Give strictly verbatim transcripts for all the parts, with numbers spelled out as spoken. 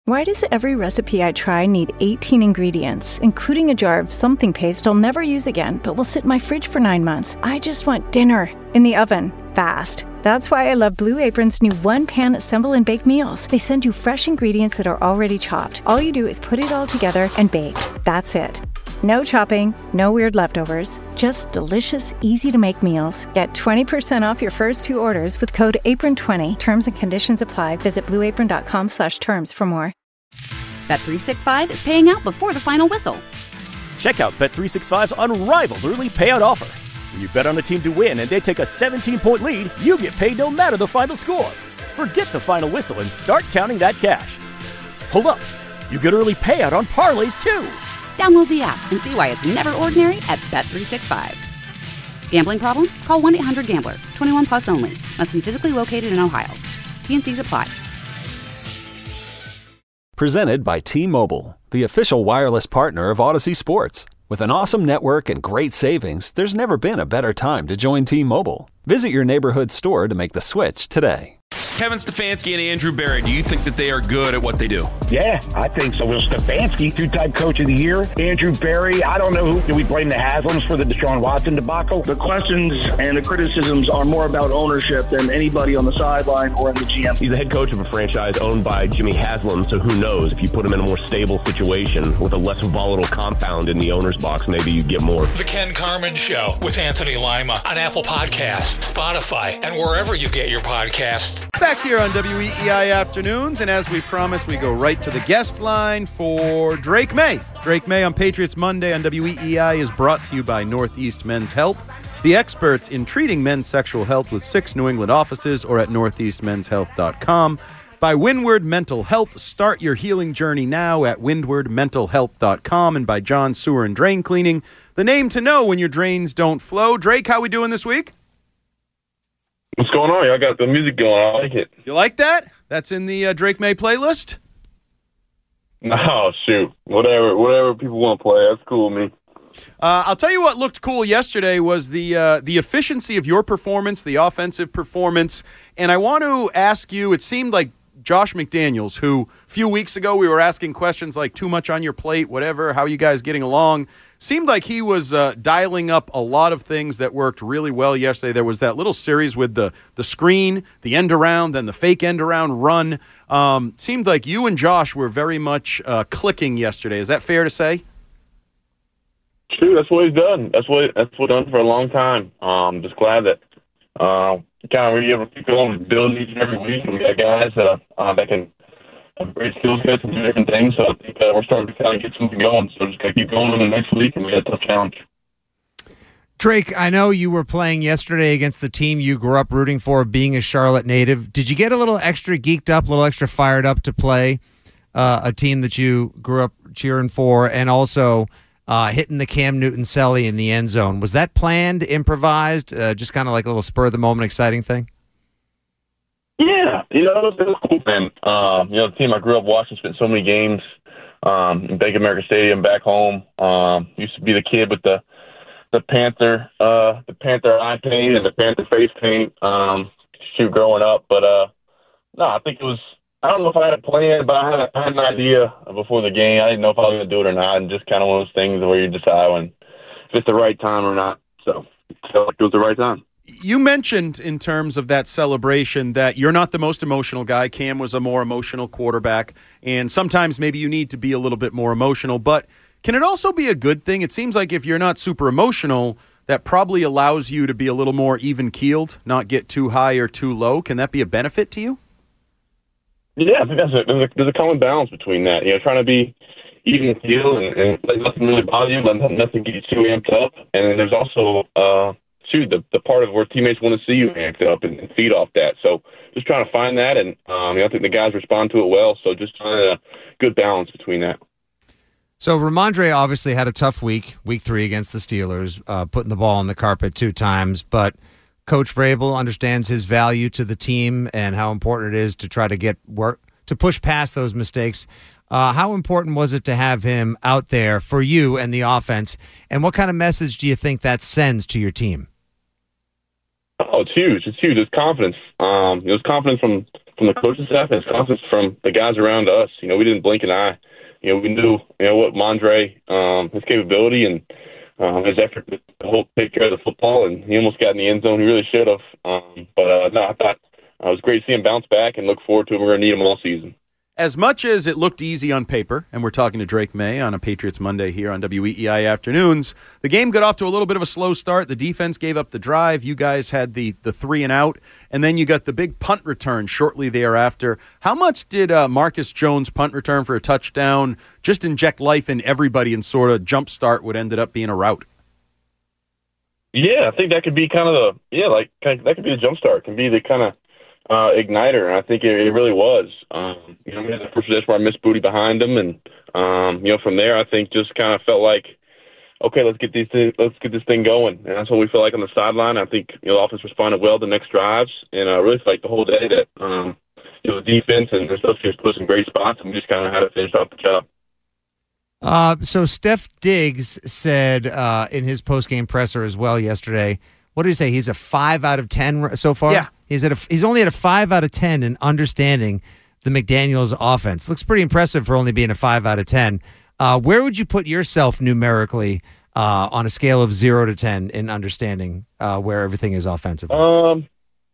Why does every recipe I try need eighteen ingredients, including a jar of something paste I'll never use again, but will sit in my fridge for nine months? I just want dinner in the oven, fast. That's why I love Blue Apron's new one-pan assemble and bake meals. They send you fresh ingredients that are already chopped. All you do is put it all together and bake. That's it. No chopping, no weird leftovers, just delicious, easy-to-make meals. Get twenty percent off your first two orders with code apron twenty. Terms and conditions apply. Visit blueapron.com slash terms for more. Bet three sixty-five is paying out before the final whistle. Check out Bet three sixty-five's unrivaled early payout offer. When you bet on a team to win and they take a seventeen-point lead, you get paid no matter the final score. Forget the final whistle and start counting that cash. Hold up. You get early payout on parlays, too. Download the app and see why it's never ordinary at Bet three sixty-five. Gambling problem? Call one eight hundred gambler. twenty-one plus only. Must be physically located in Ohio. T and C's apply. Presented by T-Mobile, the official wireless partner of Odyssey Sports. With an awesome network and great savings, there's never been a better time to join T-Mobile. Visit your neighborhood store to make the switch today. Kevin Stefanski and Andrew Berry, do you think that they are good at what they do? Yeah, I think so. Will Stefanski, two-time coach of the year. Andrew Berry, I don't know who. Do we blame the Haslams for the Deshaun Watson debacle? The questions and the criticisms are more about ownership than anybody on the sideline or in the G M. He's the head coach of a franchise owned by Jimmy Haslam, so who knows? If you put him in a more stable situation with a less volatile compound in the owner's box, maybe you get more. The Ken Carman Show with Anthony Lima on Apple Podcasts, Spotify, and wherever you get your podcasts. Back here on W E E I Afternoons, and as we promised, we go right to the guest line for Drake May. Drake May on Patriots Monday on W E E I is brought to you by Northeast Men's Health, the experts in treating men's sexual health with six New England offices or at northeast men's health dot com. By Windward Mental Health, start your healing journey now at windward mental health dot com. And by John Sewer and Drain Cleaning, the name to know when your drains don't flow. Drake, how we doing this week? What's going on? Y'all got the music going. I like it. You like that? That's in the uh, Drake May playlist? No, shoot. Whatever whatever people want to play, that's cool with me. Uh, I'll tell you what looked cool yesterday was the uh, the efficiency of your performance, the offensive performance. And I want to ask you, it seemed like Josh McDaniels, who a few weeks ago we were asking questions like too much on your plate, whatever, how are you guys getting along? Seemed like he was uh, dialing up a lot of things that worked really well yesterday. There was that little series with the the screen, the end around, then the fake end around run. Um, seemed like you and Josh were very much uh, clicking yesterday. Is that fair to say? True, that's what he's done. That's what that's what he's done for a long time. Um, just glad that uh, kind of really able to keep going and build each and every week. And we got guys that uh, that can have great skill sets and do different things. So I think uh, we're starting to kind of get something going. So just got to keep going in the next week, and we got a tough challenge. Drake, I know you were playing yesterday against the team you grew up rooting for, being a Charlotte native. Did you get a little extra geeked up, a little extra fired up to play uh, a team that you grew up cheering for, and also uh, hitting the Cam Newton-Selly in the end zone? Was that planned, improvised, uh, just kind of like a little spur-of-the-moment exciting thing? Yeah, you know, it was, it was cool, man. Um, you know, the team I grew up watching, spent so many games um, in Bank of America Stadium back home. Um, used to be the kid with the the Panther, uh, the Panther eye paint and the Panther face paint. Um, shoot, growing up, but uh, no, I think it was. I don't know if I had a plan, but I had, a, I had an idea before the game. I didn't know if I was going to do it or not, and just kind of one of those things where you decide when if it's the right time or not. So I felt like it was the right time. You mentioned in terms of that celebration that you're not the most emotional guy. Cam was a more emotional quarterback, and sometimes maybe you need to be a little bit more emotional. But can it also be a good thing? It seems like if you're not super emotional, that probably allows you to be a little more even-keeled, not get too high or too low. Can that be a benefit to you? Yeah, I think that's a, there's, a, there's a common balance between that. You know, trying to be even-keeled and, and let nothing really bother you, let nothing get you too amped up. And then there's also uh, – Shoot, the, the part of where teammates want to see you amped up and, and feed off that. So just trying to find that, and um, you know, I think the guys respond to it well. So just trying a good balance between that. So Ramondre obviously had a tough week, week three against the Steelers, uh, putting the ball on the carpet two times. But Coach Vrabel understands his value to the team and how important it is to try to get work to push past those mistakes. Uh, how important was it to have him out there for you and the offense? And what kind of message do you think that sends to your team? Oh, it's huge. It's huge. It's confidence. Um, it was confidence from, from the coaching staff, and it's confidence from the guys around us. You know, we didn't blink an eye. You know, we knew, you know, what Mondre, um, his capability and um, his effort to hold, take care of the football, and he almost got in the end zone. He really should have. Um, but, uh, no, I thought uh, it was great to see him bounce back and look forward to him. We're going to need him all season. As much as it looked easy on paper, and we're talking to Drake May on a Patriots Monday here on W E E I Afternoons, the game got off to a little bit of a slow start. The defense gave up the drive. You guys had the, the three and out, and then you got the big punt return shortly thereafter. How much did uh, Marcus Jones' punt return for a touchdown just inject life in everybody and sort of jumpstart what ended up being a rout? Yeah, I think that could be kind of the, yeah, like kind of, that could be the jumpstart. It can be the kind of Uh, igniter, and I think it, it really was. Um, you know, we had the first possession where I missed Booty behind him, and um, you know, from there, I think just kind of felt like, okay, let's get these things, let's get this thing going, and that's what we felt like on the sideline. I think you know, the offense responded well the next drives, and I uh, really felt like the whole day that um, you know, the defense and the associates put us in great spots, and we just kind of had to finish off the job. Uh, so Steph Diggs said uh, in his post-game presser as well yesterday. What did he say? He's a five out of ten so far. Yeah, he's at a, he's only at a five out of ten in understanding the McDaniels offense. Looks pretty impressive for only being a five out of ten. Uh, where would you put yourself numerically uh, on a scale of zero to ten in understanding uh, where everything is offensively? Um,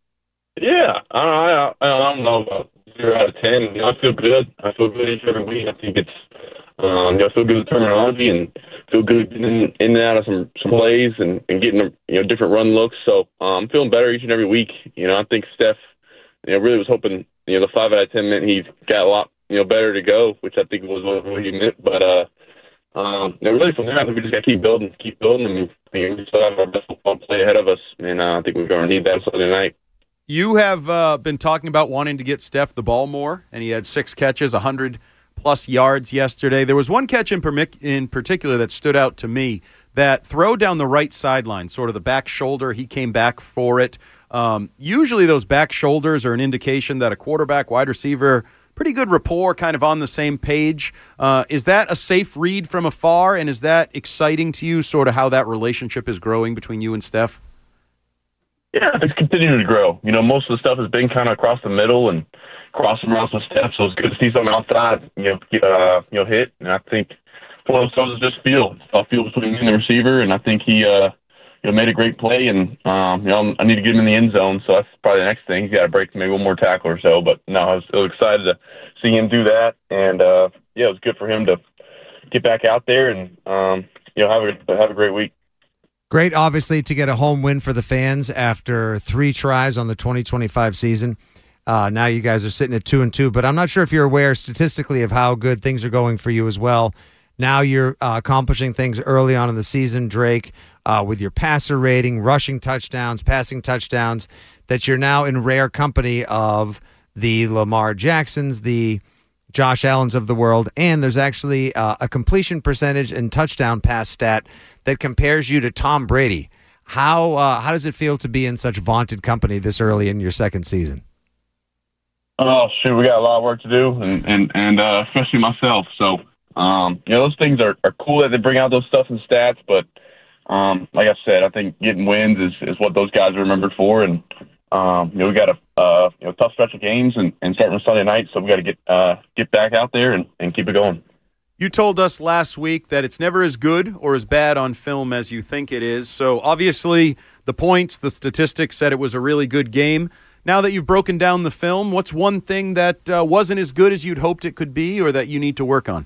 yeah, I, I, I don't know about zero out of ten. You know, I feel good. I feel good each every week. I think it's um, you know, I feel good with terminology and feel good getting in and out of some, some plays and, and getting you know different run looks. So um, I'm feeling better each and every week. You know, I think Steph, you know, really was hoping you know the five out of ten meant he got a lot you know better to go, which I think was what he meant. But uh, um, you know, really from there, I think we just got to keep building, keep building, and you know, we still have our best football play ahead of us, and uh, I think we're going to need that Sunday night. You have uh, been talking about wanting to get Steph the ball more, and he had six catches, one hundred plus yards yesterday. There was one catch in, permi- in particular that stood out to me, that throw down the right sideline, sort of the back shoulder. He came back for it. Um, usually those back shoulders are an indication that a quarterback, wide receiver, pretty good rapport, kind of on the same page. Uh, is that a safe read from afar, and is that exciting to you, sort of how that relationship is growing between you and Steph? Yeah, it's continuing to grow. You know, most of the stuff has been kind of across the middle and crossing around some steps, so it's good to see something outside, you know, uh, you know, hit. And I think one of those throws is just feel. I'll feel between me and the receiver, and I think he, uh, you know, made a great play. And um, you know, I need to get him in the end zone, so that's probably the next thing. He's got to break maybe one more tackle or so. But no, I was, I was excited to see him do that, and uh, yeah, it was good for him to get back out there and um, you know, have a have a great week. Great, obviously, to get a home win for the fans after three tries on the twenty twenty-five season. Uh, now you guys are sitting at two and two, but I'm not sure if you're aware statistically of how good things are going for you as well. Now you're uh, accomplishing things early on in the season, Drake, uh, with your passer rating, rushing touchdowns, passing touchdowns, that you're now in rare company of the Lamar Jacksons, the Josh Allens of the world, and there's actually uh, a completion percentage and touchdown pass stat that compares you to Tom Brady. How uh, how does it feel to be in such vaunted company this early in your second season? Oh, shoot, we got a lot of work to do, and, and, and uh, especially myself. So, um, you know, those things are, are cool that they bring out those stuff and stats, but um, like I said, I think getting wins is, is what those guys are remembered for, and um, you know, we got a uh, you know, tough stretch of games and, and starting on Sunday night, so we got to get uh, get back out there and, and keep it going. You told us last week that it's never as good or as bad on film as you think it is, so obviously the points, the statistics said it was a really good game. Now that you've broken down the film, what's one thing that uh, wasn't as good as you'd hoped it could be, or that you need to work on?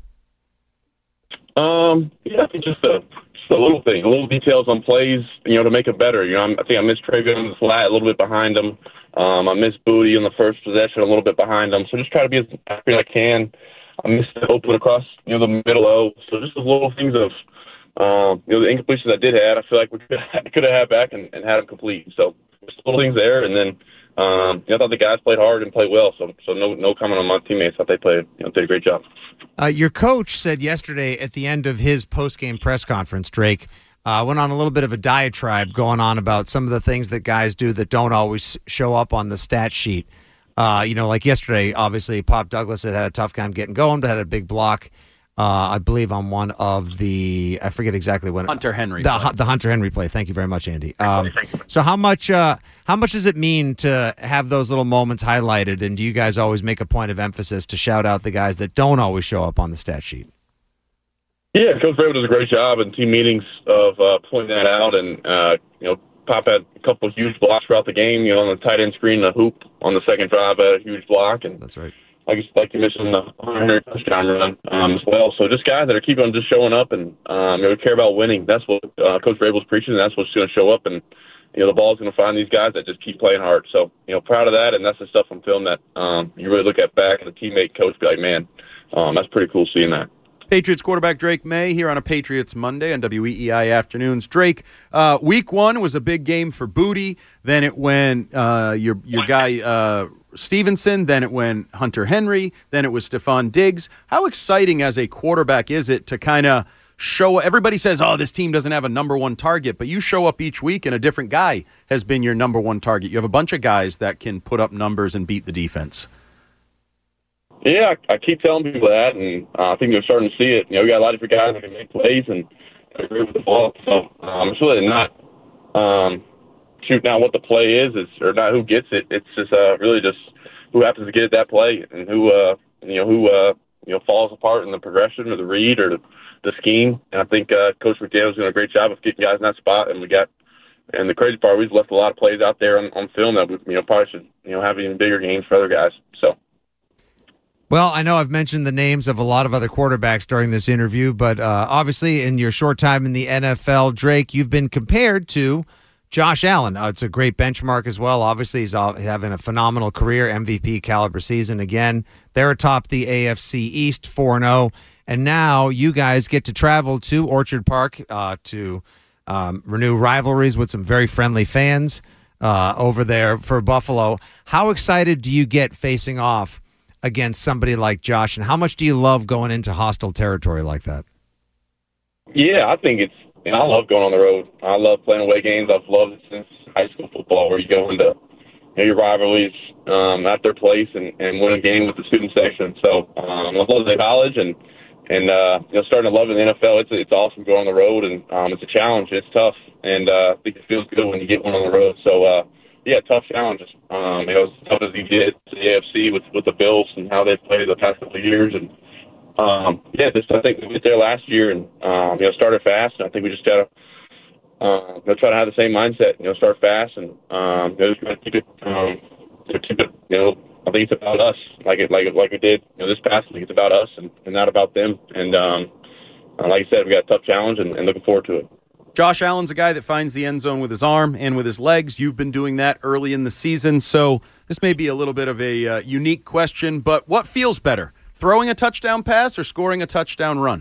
Um, yeah, I think just a, just a little thing, a little details on plays, you know, to make it better. You know, I'm, I think I missed Travion on the flat, a little bit behind him. Um, I missed Booty on the first possession, a little bit behind him. So just try to be as accurate as I can. I missed the open across, you know, the middle O. So just the little things of, um, you know, the incompletions I did have, I feel like we could could have had back and, and had them complete. So just little things there, and then um, you know, I thought the guys played hard and played well. So so no no comment on my teammates. I thought they played, you know, did a great job. Uh, your coach said yesterday at the end of his post-game press conference, Drake, uh, went on a little bit of a diatribe going on about some of the things that guys do that don't always show up on the stat sheet. Uh, you know, like yesterday, obviously, Pop Douglas had had a tough time getting going, but had a big block. Uh, I believe on one of the, I forget exactly when. Hunter Henry. The, play. the Hunter Henry play. Thank you very much, Andy. Um, so how much uh, how much does it mean to have those little moments highlighted? And do you guys always make a point of emphasis to shout out the guys that don't always show up on the stat sheet? Yeah, Coach Vrabel does a great job in team meetings of uh, pointing that out. And, uh, you know, Pop had a couple of huge blocks throughout the game. You know, on the tight end screen, the hoop on the second drive had a huge block. And that's right. Like, like you mentioned, the Hunter Henry touchdown run um, as well. So just guys that are keeping on just showing up and um, you know, care about winning. That's what uh, Coach Vrabel's preaching, and that's what's going to show up. And, you know, the ball's going to find these guys that just keep playing hard. So, you know, proud of that, and that's the stuff on film that um, you really look at back and the teammate coach be like, man, um, that's pretty cool seeing that. Patriots quarterback Drake May here on a Patriots Monday on W E E I Afternoons. Drake, uh, week one was a big game for Booty. Then it went uh, your your guy uh, Stevenson. Then it went Hunter Henry. Then it was Stephon Diggs. How exciting as a quarterback is it to kind of show – everybody says, oh, this team doesn't have a number one target, but you show up each week and a different guy has been your number one target. You have a bunch of guys that can put up numbers and beat the defense. Yeah, I, I keep telling people that, and uh, I think they're starting to see it. You know, we got a lot of different guys that can make plays and agree with the ball. So um, it's really not um, shooting out what the play is, it's, or not who gets it. It's just uh, really just who happens to get at that play and who uh, you know who uh, you know falls apart in the progression or the read or the, the scheme. And I think uh, Coach McDaniel's doing a great job of getting guys in that spot. And we got, and the crazy part, we've left a lot of plays out there on, on film that we you know probably should you know have even bigger games for other guys. So. Well, I know I've mentioned the names of a lot of other quarterbacks during this interview, but uh, obviously in your short time in the N F L, Drake, you've been compared to Josh Allen. Uh, it's a great benchmark as well. Obviously, he's all, having a phenomenal career, M V P caliber season again. They're atop the A F C East four and oh, and now you guys get to travel to Orchard Park uh, to um, renew rivalries with some very friendly fans uh, over there for Buffalo. How excited do you get facing off against somebody like Josh, and how much do you love going into hostile territory like that? Yeah, I think it's, and I love going on the road. I love playing away games. I've loved it since high school football, where you go into you know, your rivalries um, at their place and, and win a game with the student section. So um, I love the college, and and uh, you know, starting to love it in the N F L. It's it's awesome going on the road, and um, it's a challenge. It's tough, and uh, I think it feels good when you get one on the road. So. Uh, Yeah, tough challenges. Um, you know, as tough as he did to the A F C with, with the Bills and how they've played the past couple of years. And, um, yeah, just, I think we went there last year and, um, you know, started fast. And I think we just got to uh, you know, try to have the same mindset, you know, start fast and, um, you know, just keep it, um, keep it, you know, I think it's about us, like it, like it, like it did, you know, this past week. It's about us and, and not about them. And, um, uh, like I said, we got a tough challenge and, and looking forward to it. Josh Allen's a guy that finds the end zone with his arm and with his legs. You've been doing that early in the season, so this may be a little bit of a uh, unique question, but what feels better, throwing a touchdown pass or scoring a touchdown run?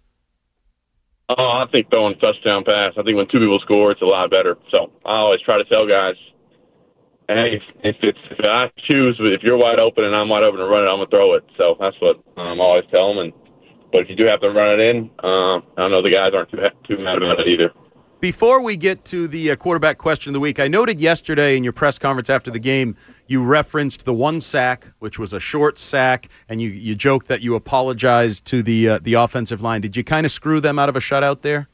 Oh, I think throwing a touchdown pass. I think when two people score, it's a lot better. So I always try to tell guys, hey, if, if, it's, if I choose, if you're wide open and I'm wide open to run it, I'm going to throw it. So that's what um, I always tell them. And But if you do have to run it in, uh, I know the guys aren't too, too mad about it either. Before we get to the uh, quarterback question of the week, I noted yesterday in your press conference after the game, you referenced the one sack, which was a short sack, and you, you joked that you apologized to the uh, the offensive line. Did you kind of screw them out of a shutout there?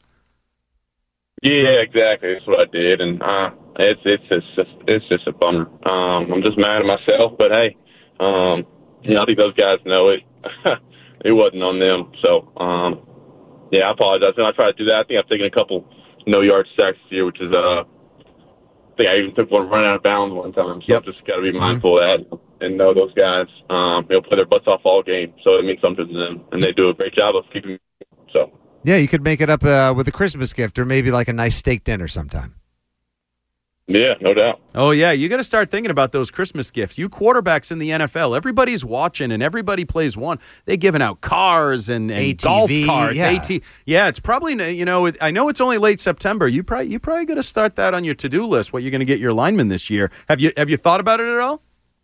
Yeah, exactly. That's what I did, and uh, it's it's it's just it's just a bummer. Um, I'm just mad at myself, but hey, um, you know, I think those guys know it. It wasn't on them, so um, yeah, I apologize. And I try to do that. I think I've taken a couple no-yard sacks this year, which is, uh, I think I even took one running out of bounds one time. So yep. I've just got to be mindful mm-hmm. of that and know those guys, um, they'll play their butts off all game. So it means something to them, and they do a great job of keeping me. So yeah, you could make it up uh, with a Christmas gift or maybe like a nice steak dinner sometime. Yeah, no doubt. Oh, yeah, you got to start thinking about those Christmas gifts. You quarterbacks in the N F L, everybody's watching and everybody plays one. They're giving out cars and, and A T V, golf cards. yeah. AT, yeah, it's probably, you know, it, I know it's only late September. You probably you probably got to start that on your to-do list, what you're going to get your linemen this year. Have you have you thought about it at all?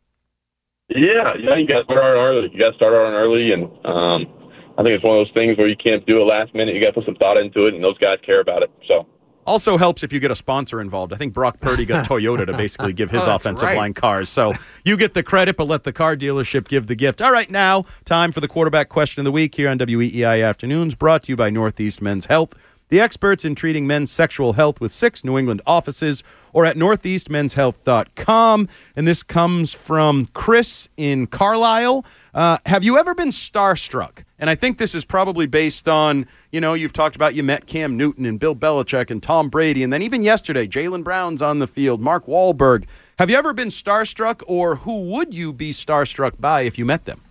Yeah, yeah, you got to start on early. You got to start on early, and um, I think it's one of those things where you can't do it last minute. You got to put some thought into it, and those guys care about it, so. Also helps if you get a sponsor involved. I think Brock Purdy got Toyota to basically give his Oh, offensive right. line cars. So you get the credit, but let the car dealership give the gift. All right, now time for the quarterback question of the week here on W E E I Afternoons, brought to you by Northeast Men's Health, the experts in treating men's sexual health with six New England offices, or at northeast men's health dot com. And this comes from Chris in Carlisle. Uh, have you ever been starstruck? And I think this is probably based on, you know, you've talked about you met Cam Newton and Bill Belichick and Tom Brady, and then even yesterday, Jaylen Brown's on the field, Mark Wahlberg. Have you ever been starstruck, or who would you be starstruck by if you met them?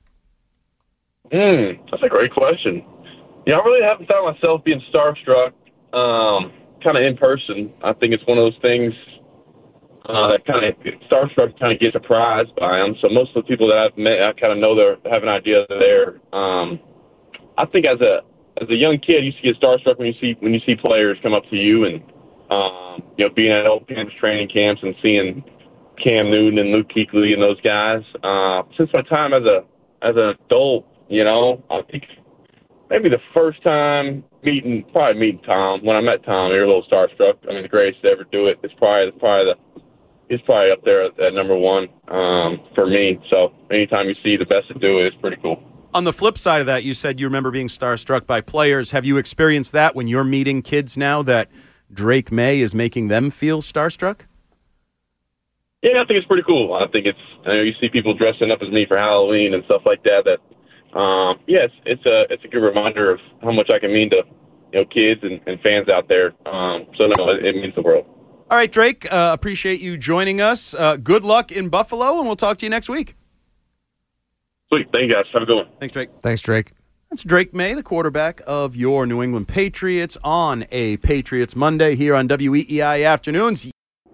Hmm, that's a great question. Yeah, I really haven't found myself being starstruck um, kind of in person. I think it's one of those things uh, that kind of starstruck kind of get surprised by them. So most of the people that I've met, I kind of know they have an idea they're there. Um, I think as a as a young kid, you used to get starstruck when you see when you see players come up to you, and um, you know, being at old camps, training camps, and seeing Cam Newton and Luke Kuechly and those guys. Uh, since my time as a as an adult, you know, I think. Maybe the first time meeting, probably meeting Tom. When I met Tom, we were a little starstruck. I mean, the greatest to ever do it. It's probably, probably the, he's probably up there at, at number one um, for me. So anytime you see the best to do it, it's pretty cool. On the flip side of that, you said you remember being starstruck by players. Have you experienced that when you're meeting kids now that Drake May is making them feel starstruck? Yeah, I think it's pretty cool. I think it's, I know you see people dressing up as me for Halloween and stuff like that, that, Um, yes, yeah, it's, it's a it's a good reminder of how much I can mean to, you know, kids and, and fans out there. Um, so no, it, it means the world. All right, Drake, uh, appreciate you joining us. Uh, good luck in Buffalo, and we'll talk to you next week. Sweet, thank you guys. Have a good one. Thanks, Drake. Thanks, Drake. That's Drake May, the quarterback of your New England Patriots, on a Patriots Monday here on W E E I Afternoons.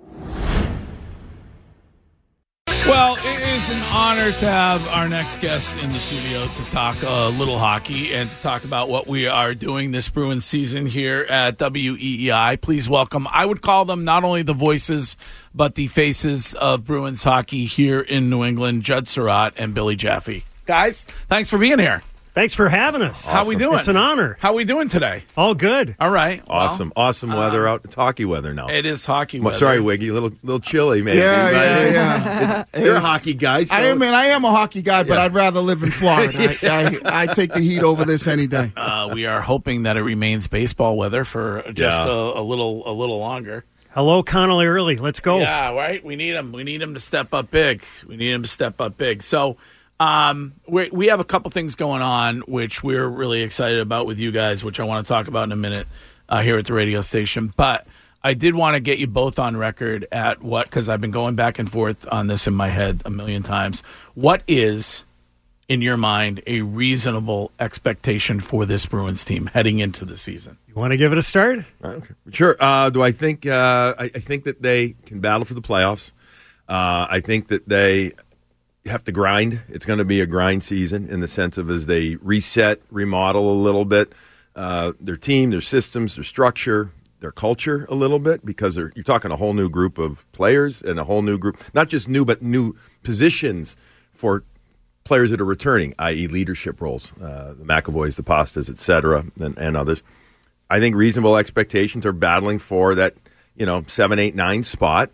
Well, it is an honor to have our next guest in the studio to talk a little hockey and to talk about what we are doing this Bruins season here at W E E I. Please welcome, I would call them not only the voices, but the faces of Bruins hockey here in New England, Judd Surratt and Billy Jaffe. Guys, thanks for being here. Thanks for having us. How we doing? It's an honor. How we doing today? All good. All right. Awesome. Well, awesome weather out. It's hockey weather now. It is hockey well, weather. Sorry, Wiggy. A little, little chilly, maybe. Yeah, yeah, yeah. It, you're a hockey guy. So. I am, man. I am a hockey guy, but Yeah. I'd rather live in Florida. I, I, I take the heat over this any day. Uh, we are hoping that it remains baseball weather for just Yeah. a, a little a little longer. Hello, Connolly Early. Let's go. Yeah, right. We need him. We need him to step up big. We need him to step up big. So um, we we have a couple things going on, which we're really excited about with you guys, which I want to talk about in a minute uh, here at the radio station. But I did want to get you both on record at what, because I've been going back and forth on this in my head a million times. What is, in your mind, a reasonable expectation for this Bruins team heading into the season? You want to give it a start? Okay. Sure. Uh, do I think? Uh, I, I think that they can battle for the playoffs. Uh, I think that they have to grind. It's going to be a grind season in the sense of as they reset, remodel a little bit uh, their team, their systems, their structure, their culture a little bit, because they're, you're talking a whole new group of players and a whole new group, not just new, but new positions for players that are returning, that is leadership roles, uh, the McAvoys, the Pastas, et cetera, and, and others. I think reasonable expectations are battling for that, you know, seven, eight, nine spot.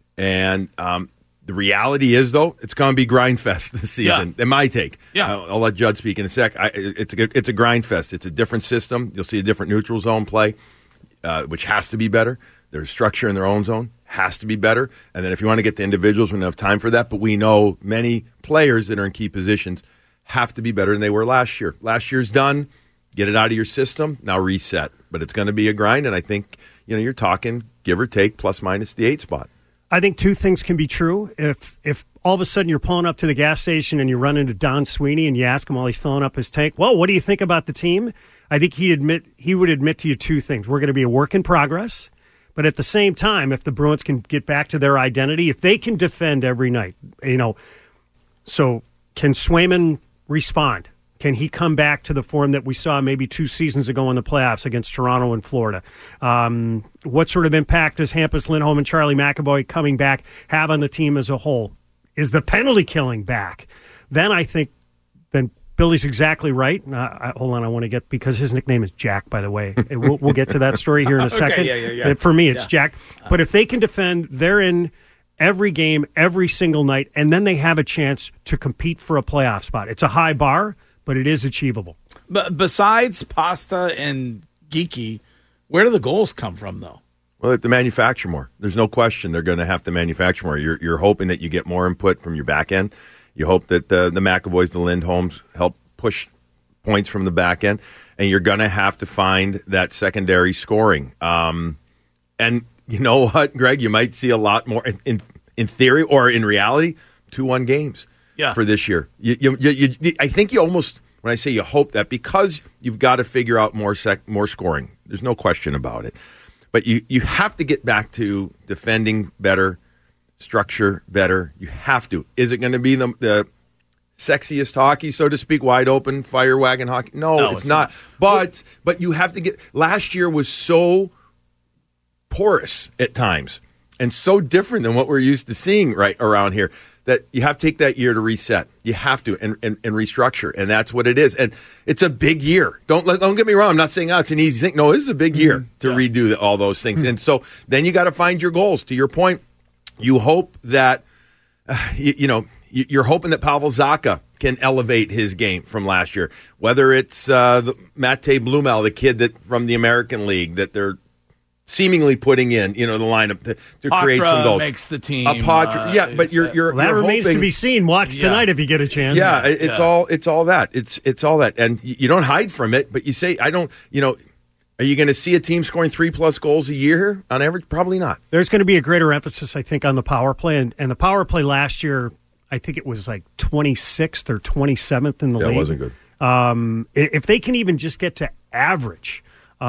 And um, the reality is, though, it's going to be grind fest this season. Yeah. In my take, yeah. I'll, I'll let Judd speak in a sec. I, it's a it's a grind fest. It's a different system. You'll see a different neutral zone play, uh, which has to be better. Their structure in their own zone has to be better. And then if you want to get the individuals, we don't have time for that. But we know many players that are in key positions have to be better than they were last year. Last year's done. Get it out of your system. Now reset. But it's going to be a grind. And I think, you know, you're talking give or take plus minus the eight spot. I think two things can be true. If if all of a sudden you're pulling up to the gas station and you run into Don Sweeney and you ask him while he's filling up his tank, well, what do you think about the team? I think he'd admit he would admit to you two things. We're going to be a work in progress. But at the same time, if the Bruins can get back to their identity, if they can defend every night, you know, so can Swayman respond? Can he come back to the form that we saw maybe two seasons ago in the playoffs against Toronto and Florida? Um, what sort of impact does Hampus Lindholm and Charlie McAvoy coming back have on the team as a whole? Is the penalty killing back? Then I think then Billy's exactly right. Uh, I, hold on, I want to get, because his nickname is Jack, by the way. It, we'll, we'll get to that story here in a second. Okay, yeah, yeah, yeah. For me, it's Yeah. Jack. But if they can defend, they're in every game, every single night, and then they have a chance to compete for a playoff spot. It's a high bar, but it is achievable. But besides Pasta and Geeky, where do the goals come from, though? Well, they have to manufacture more. There's no question they're going to have to manufacture more. You're, you're hoping that you get more input from your back end. You hope that the, the McAvoys, the Lindholms help push points from the back end. And you're going to have to find that secondary scoring. Um, and you know what, Greg? You might see a lot more, in, in, in theory or in reality, two one games yeah. for this year. You, you, you, you, I think you almost, when I say you hope that, because you've got to figure out more sec, more scoring. There's no question about it. But you, you have to get back to defending better, structure better. You have to. Is it going to be the, the sexiest hockey, so to speak, wide open, fire wagon hockey? No, No, it's, it's not. not. But but you have to get. Last year was so porous at times and so different than what we're used to seeing right around here that you have to take that year to reset. You have to and, and, and restructure, and that's what it is. And it's a big year. Don't let, don't get me wrong. I'm not saying oh, it's an easy thing. No, this is a big year to yeah. redo the, all those things. And so then you got to find your goals. To your point, you hope that uh, you, you know you, you're hoping that Pavel Zacha can elevate his game from last year. Whether it's uh, the, Mattei Blumel, the kid that from the American League that they're seemingly putting in, you know, the lineup to, to create some goals. Makes the team. A Patra, uh, yeah, but you're you're well, that you're remains hoping, to be seen. Watch Yeah. tonight if you get a chance. Yeah, it's Yeah. all it's all that. It's it's all that, and you don't hide from it. But you say, I don't. You know, are you going to see a team scoring three plus goals a year here on average? Probably not. There's going to be a greater emphasis, I think, on the power play, and, and the power play last year, I think it was like twenty-sixth or twenty-seventh in the That league. wasn't good. Um, i- if they can even just get to average,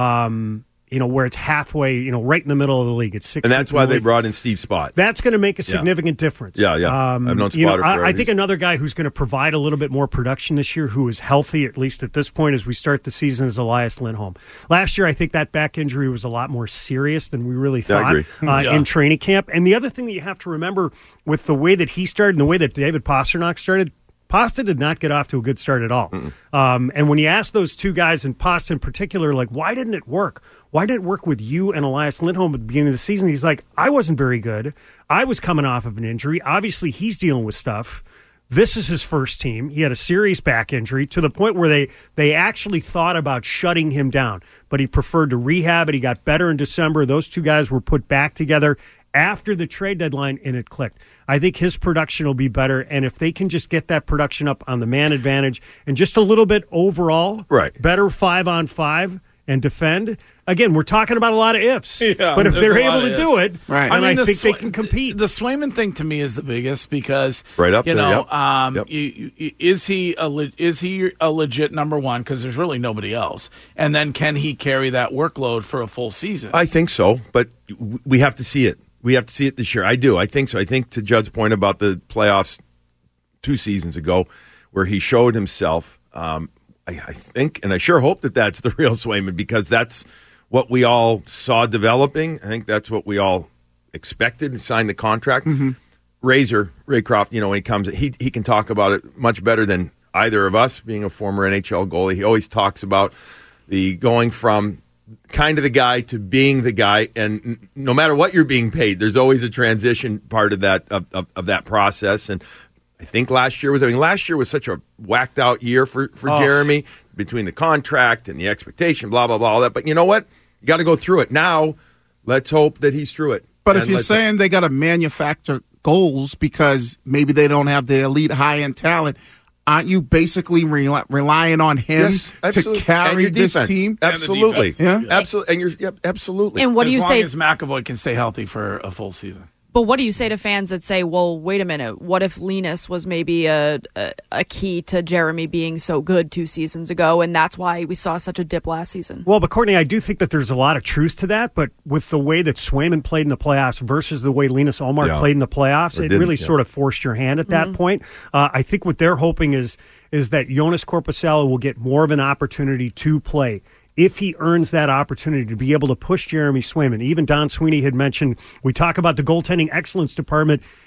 um, you know, where it's halfway, you know, right in the middle of the league, it's sixth. And that's why they brought in Steve Spott. That's going to make a Yeah. significant difference. Yeah, yeah. Um, I've known you know, Spotter forever. I, I think another guy who's going to provide a little bit more production this year, who is healthy, at least at this point as we start the season, is Elias Lindholm. Last year, I think that back injury was a lot more serious than we really Yeah, I thought agree. uh, Yeah. in training camp. And the other thing that you have to remember with the way that he started and the way that David Pastrnak started, Pasta did not get off to a good start at all. Um, and when you ask those two guys, and Pasta in particular, like, why didn't it work? Why didn't it work with you and Elias Lindholm at the beginning of the season? He's like, I wasn't very good. I was coming off of an injury. Obviously, he's dealing with stuff. This is his first team. He had a serious back injury to the point where they, they actually thought about shutting him down, but he preferred to rehab it. He got better in December. Those two guys were put back together after the trade deadline, and it clicked. I think his production will be better, and if they can just get that production up on the man advantage and just a little bit overall, right. better five on five and defend. Again, we're talking about a lot of ifs, Yeah, but if there's they're a lot able of to do it, Right. then I I, mean, the think they Swa- can compete. The Swayman thing to me is the biggest because Right up you there, know, yep. um, Yep. you, you, is he a le- is he a legit number one? Because there's really nobody else. And then can he carry that workload for a full season? I think so, but w- we have to see it. We have to see it this year. I do. I think so. I think to Judd's point about the playoffs two seasons ago, where he showed himself, um, I, I think, and I sure hope that that's the real Swayman, because that's what we all saw developing. I think that's what we all expected and signed the contract. Mm-hmm. Razor, Ray Croft, you know, when he comes, he he can talk about it much better than either of us, being a former N H L goalie. He always talks about the going from kind of the guy to being the guy, and n- no matter what you're being paid, there's always a transition part of that of, of, of that process. And I think last year was, I mean, last year was such a whacked out year for, for Oh. Jeremy, between the contract and the expectation, blah, blah, blah, all that. But you know what? You got to go through it. Now, let's hope that he's through it. But if And you're let's- saying they got to manufacture goals because maybe they don't have the elite high-end talent, aren't you basically rely, relying on him Yes, to absolutely. And carry your this defense. team? Absolutely. Yeah. Absolutely. And you're, yep, absolutely. And what do as you long say? as McAvoy can stay healthy for a full season. But what do you say to fans that say, well, wait a minute, what if Linus was maybe a, a, a key to Jeremy being so good two seasons ago, and that's why we saw such a dip last season? Well, but Courtney, I do think that there's a lot of truth to that, but with the way that Swayman played in the playoffs versus the way Linus Ullmark Yeah. played in the playoffs, Or it didn't, really yeah. sort of forced your hand at that Mhm. point. Uh, I think what they're hoping is is that Jonas Korpisalo will get more of an opportunity to play. If he earns that opportunity to be able to push Jeremy Swayman. Even Don Sweeney had mentioned, we talk about the goaltending excellence department.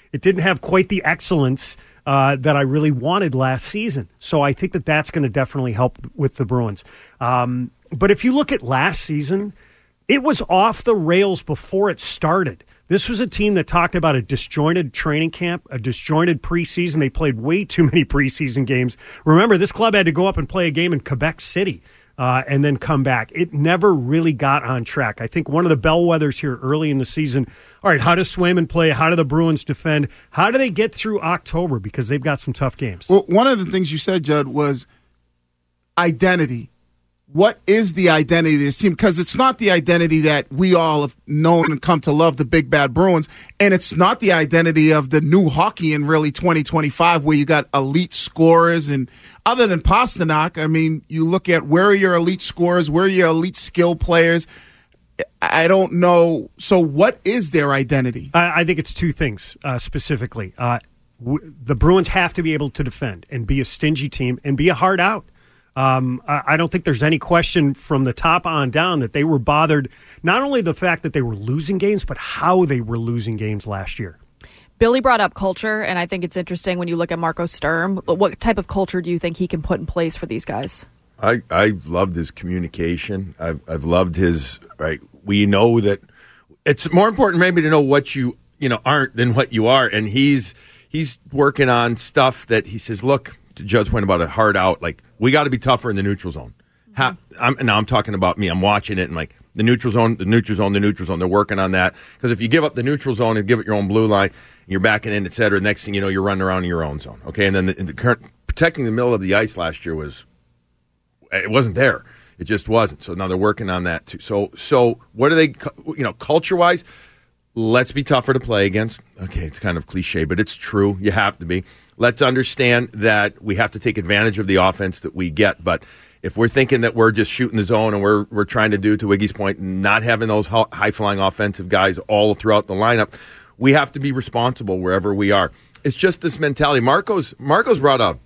it didn't have quite the excellence uh, that I really wanted last season. So I think that that's going to definitely help with the Bruins. Um, but if you look at last season, it was off the rails before it started. This was a team that talked about a disjointed training camp, a disjointed preseason. They played way too many preseason games. Remember, this club had to go up and play a game in Quebec City uh, and then come back. It never really got on track. I think one of the bellwethers here early in the season, all right, how does Swayman play? How do the Bruins defend? How do they get through October? Because they've got some tough games. Well, one of the things you said, Judd, was identity. What is the identity of this team? Because it's not the identity that we all have known and come to love, the Big Bad Bruins, and it's not the identity of the new hockey in really twenty twenty-five where you got elite scorers. And other than Pasternak, I mean, you look at where are your elite scorers, where are your elite skill players. I don't know. So what is their identity? I, I think it's two things uh, specifically. Uh, w- the Bruins have to be able to defend and be a stingy team and be a hard out. Um, I don't think there's any question from the top on down that they were bothered, not only the fact that they were losing games, but how they were losing games last year. Billy brought up culture, and I think it's interesting when you look at Marco Sturm. What type of culture do you think he can put in place for these guys? I, I loved his communication. I've, I've loved his, right, we know that it's more important maybe to know what you, you know, aren't than what you are. And he's he's working on stuff that he says, look, to Judd's point about a hard out, like, we got to be tougher in the neutral zone. Ha, I'm, now I'm talking about me. I'm watching it and like the neutral zone, the neutral zone, the neutral zone. They're working on that because if you give up the neutral zone and give it your own blue line, you're backing in, et cetera. Next thing you know, you're running around in your own zone. Okay, and then the, the current protecting the middle of the ice last year was it wasn't there. It just wasn't. So now they're working on that too. So so what are they? You know, culture wise, let's be tougher to play against. Okay, it's kind of cliche, but it's true. You have to be. Let's understand that we have to take advantage of the offense that we get. But if we're thinking that we're just shooting the zone and we're we're trying to do, to Wiggy's point, not having those high-flying offensive guys all throughout the lineup, we have to be responsible wherever we are. It's just this mentality. Marco's Marco's brought a,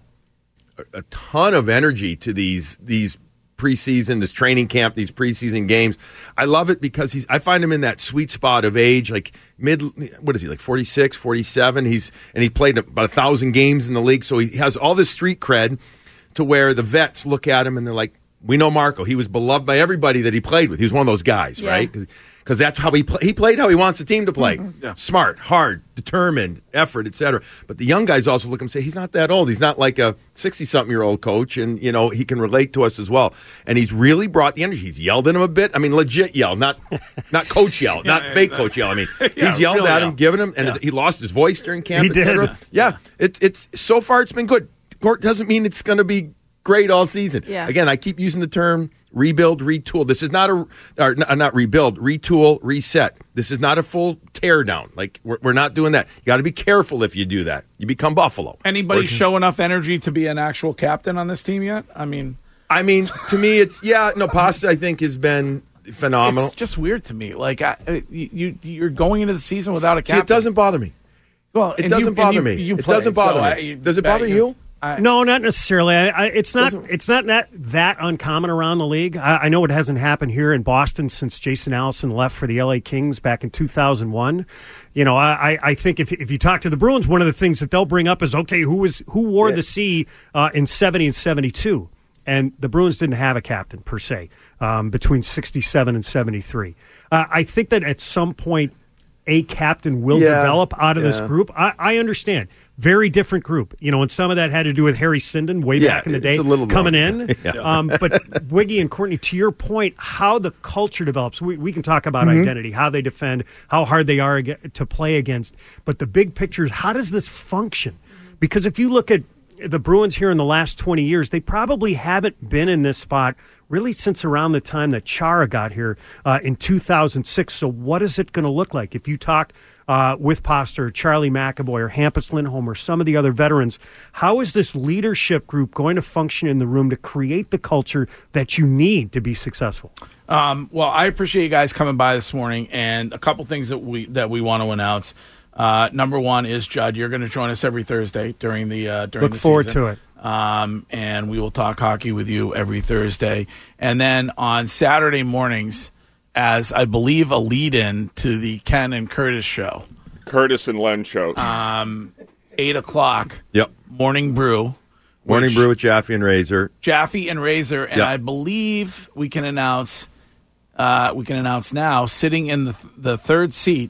a ton of energy to these these preseason, this training camp, these preseason games. I love it because he's. I find him in that sweet spot of age, like mid. What is he, like forty-six, forty-seven? He's and he played about a thousand games in the league, so he has all this street cred to where the vets look at him and they're like, "We know Marco. He was beloved by everybody that he played with. He was one of those guys, yeah. right?" Because that's how he play. He played how he wants the team to play. Mm-hmm. Yeah. Smart, hard, determined, effort, et cetera. But the young guys also look at him and say, he's not that old. He's not like a sixty-something-year-old coach, and, you know, he can relate to us as well. And he's really brought the energy. He's yelled at him a bit. I mean, legit yell, not not coach yell, yeah, not yeah, fake yeah. coach yell. I mean, yeah, he's yelled at yell. him, given him, and yeah. it, he lost his voice during camp, he et cetera. Did. Yeah, yeah. It, it's so far it's been good. Court doesn't mean it's going to be great all season. Yeah. Again, I keep using the term rebuild, retool. This is not a, or not rebuild, retool, reset. This is not a full tear down. Like, we're, we're not doing that. You got to be careful if you do that. You become Buffalo. Anybody show enough energy to be an actual captain on this team yet? I mean, I mean, to me, it's yeah. No, Pasta, I think, has been phenomenal. It's just weird to me. Like, I, you, you're going into the season without a captain. See, it doesn't bother me. Well, it doesn't you, bother you, me. You it played, doesn't bother so me. I, Does it bother you? I, no, not necessarily. I, I, it's not. It's not that, that uncommon around the league. I, I know it hasn't happened here in Boston since Jason Allison left for the L A Kings back in two thousand one. You know, I, I think if if you talk to the Bruins, one of the things that they'll bring up is, okay, who was who wore yeah. the C uh, in seventy and seventy-two, and the Bruins didn't have a captain per se um, between sixty-seven and seventy-three. Uh, I think that at some point, a captain will yeah, there out of yeah. this group. I, I understand. Very different group. You know, and some of that had to do with Harry Sinden way yeah, back in the day coming long. in. yeah. um, but Wiggy and Courtney, to your point, how the culture develops, we, we can talk about mm-hmm. identity, how they defend, how hard they are to play against. But the big picture is, how does this function? Because if you look at the Bruins here in the last twenty years, they probably haven't been in this spot really since around the time that Chara got here uh, in two thousand six. So what is it going to look like? If you talk uh, with Poster, Charlie McAvoy, or Hampus Lindholm, or some of the other veterans, how is this leadership group going to function in the room to create the culture that you need to be successful? Um, well, I appreciate you guys coming by this morning, and a couple things that we that we want to announce. Uh, number one is, Judd, you're going to join us every Thursday during the uh, during Look the forward season. to it. Um, and we will talk hockey with you every Thursday. And then on Saturday mornings, as I believe a lead-in to the Ken and Curtis show, Curtis and Len chose. Um, eight o'clock. Yep. Morning brew. Morning which- brew with Jaffe and Razor. Jaffe and Razor, and Yep. I believe we can announce. Uh, we can announce now, sitting in the the third seat.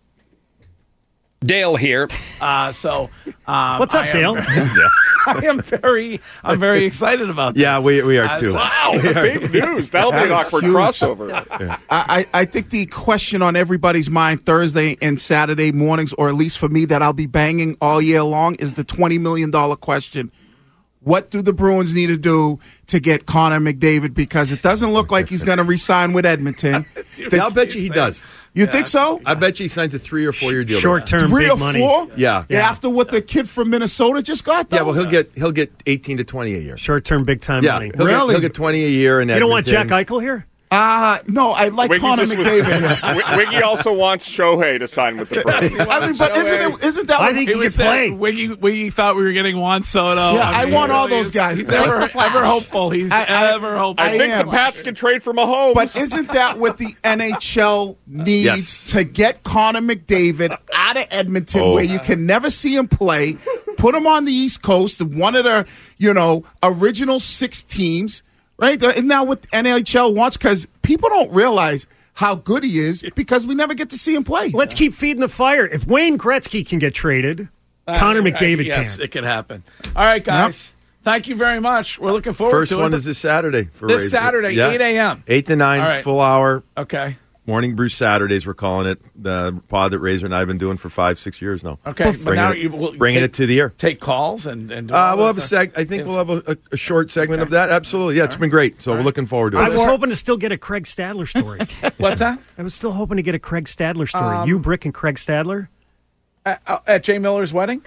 Dale here. Uh, so, um, What's up, I am Dale? very- I am very, I'm very excited about this. Yeah, we we are Uh, too. so- Wow, big news. That'll be an That is awkward huge. crossover. I, I I think the question on everybody's mind Thursday and Saturday mornings, or at least for me, that I'll be banging all year long, is the twenty million dollars question. What do the Bruins need to do to get Connor McDavid? Because it doesn't look like he's going to re-sign with Edmonton. I'll bet you he does. You think so? I bet you he signs a three or four year deal. Short-term Three big or money. four? Yeah. Yeah. After what the kid from Minnesota just got, though? Yeah, well, he'll get he'll get eighteen to twenty a year. Short-term big time Yeah, money. he'll, get, Really? he'll get twenty a year. In You don't want Jack Edmonton. Eichel here? Uh, no, I like Wiggy Connor just was- McDavid. Wi- Wiggy also wants Shohei to sign with the Bruins. I mean, but isn't it, isn't that I what think He he was could play. saying, Wiggy, Wiggy thought we were getting Juan Soto. Yeah, I mean, want he all really those is- guys. He's He likes ever, the Flash. ever hopeful. He's I- I- ever hopeful. I think am. the Pats can trade for Mahomes. But isn't that what the N H L needs Yes. to get Connor McDavid out of Edmonton, Oh. where you can never see him play, put him on the East Coast, one of the, you know, original six teams, right? Isn't that what N H L wants? Because people don't realize how good he is because we never get to see him play. Let's keep feeding the fire. If Wayne Gretzky can get traded, Connor Uh, McDavid yes, can. it can happen. All right, guys. Thank you very much. We're looking forward First to it. one is this Saturday. For This Razor. Saturday, Yeah. eight a.m. eight to nine, All right. full hour. Okay. Morning Brew Saturdays, we're calling it. The pod that Razor and I have been doing for five, six years now. Okay. But Bringing now it, you will bringing take, it to the air. Take calls and, and do Uh, all we'll that have a stuff. seg. I think Is- we'll have a, a, a short segment of that. Absolutely. Yeah, it's been great. So we're looking forward to it. I was hoping to still get a Craig Stadler story. What's that? I was still hoping to get a Craig Stadler story. Um, you, Brick, and Craig Stadler? At, uh, at Jay Miller's wedding?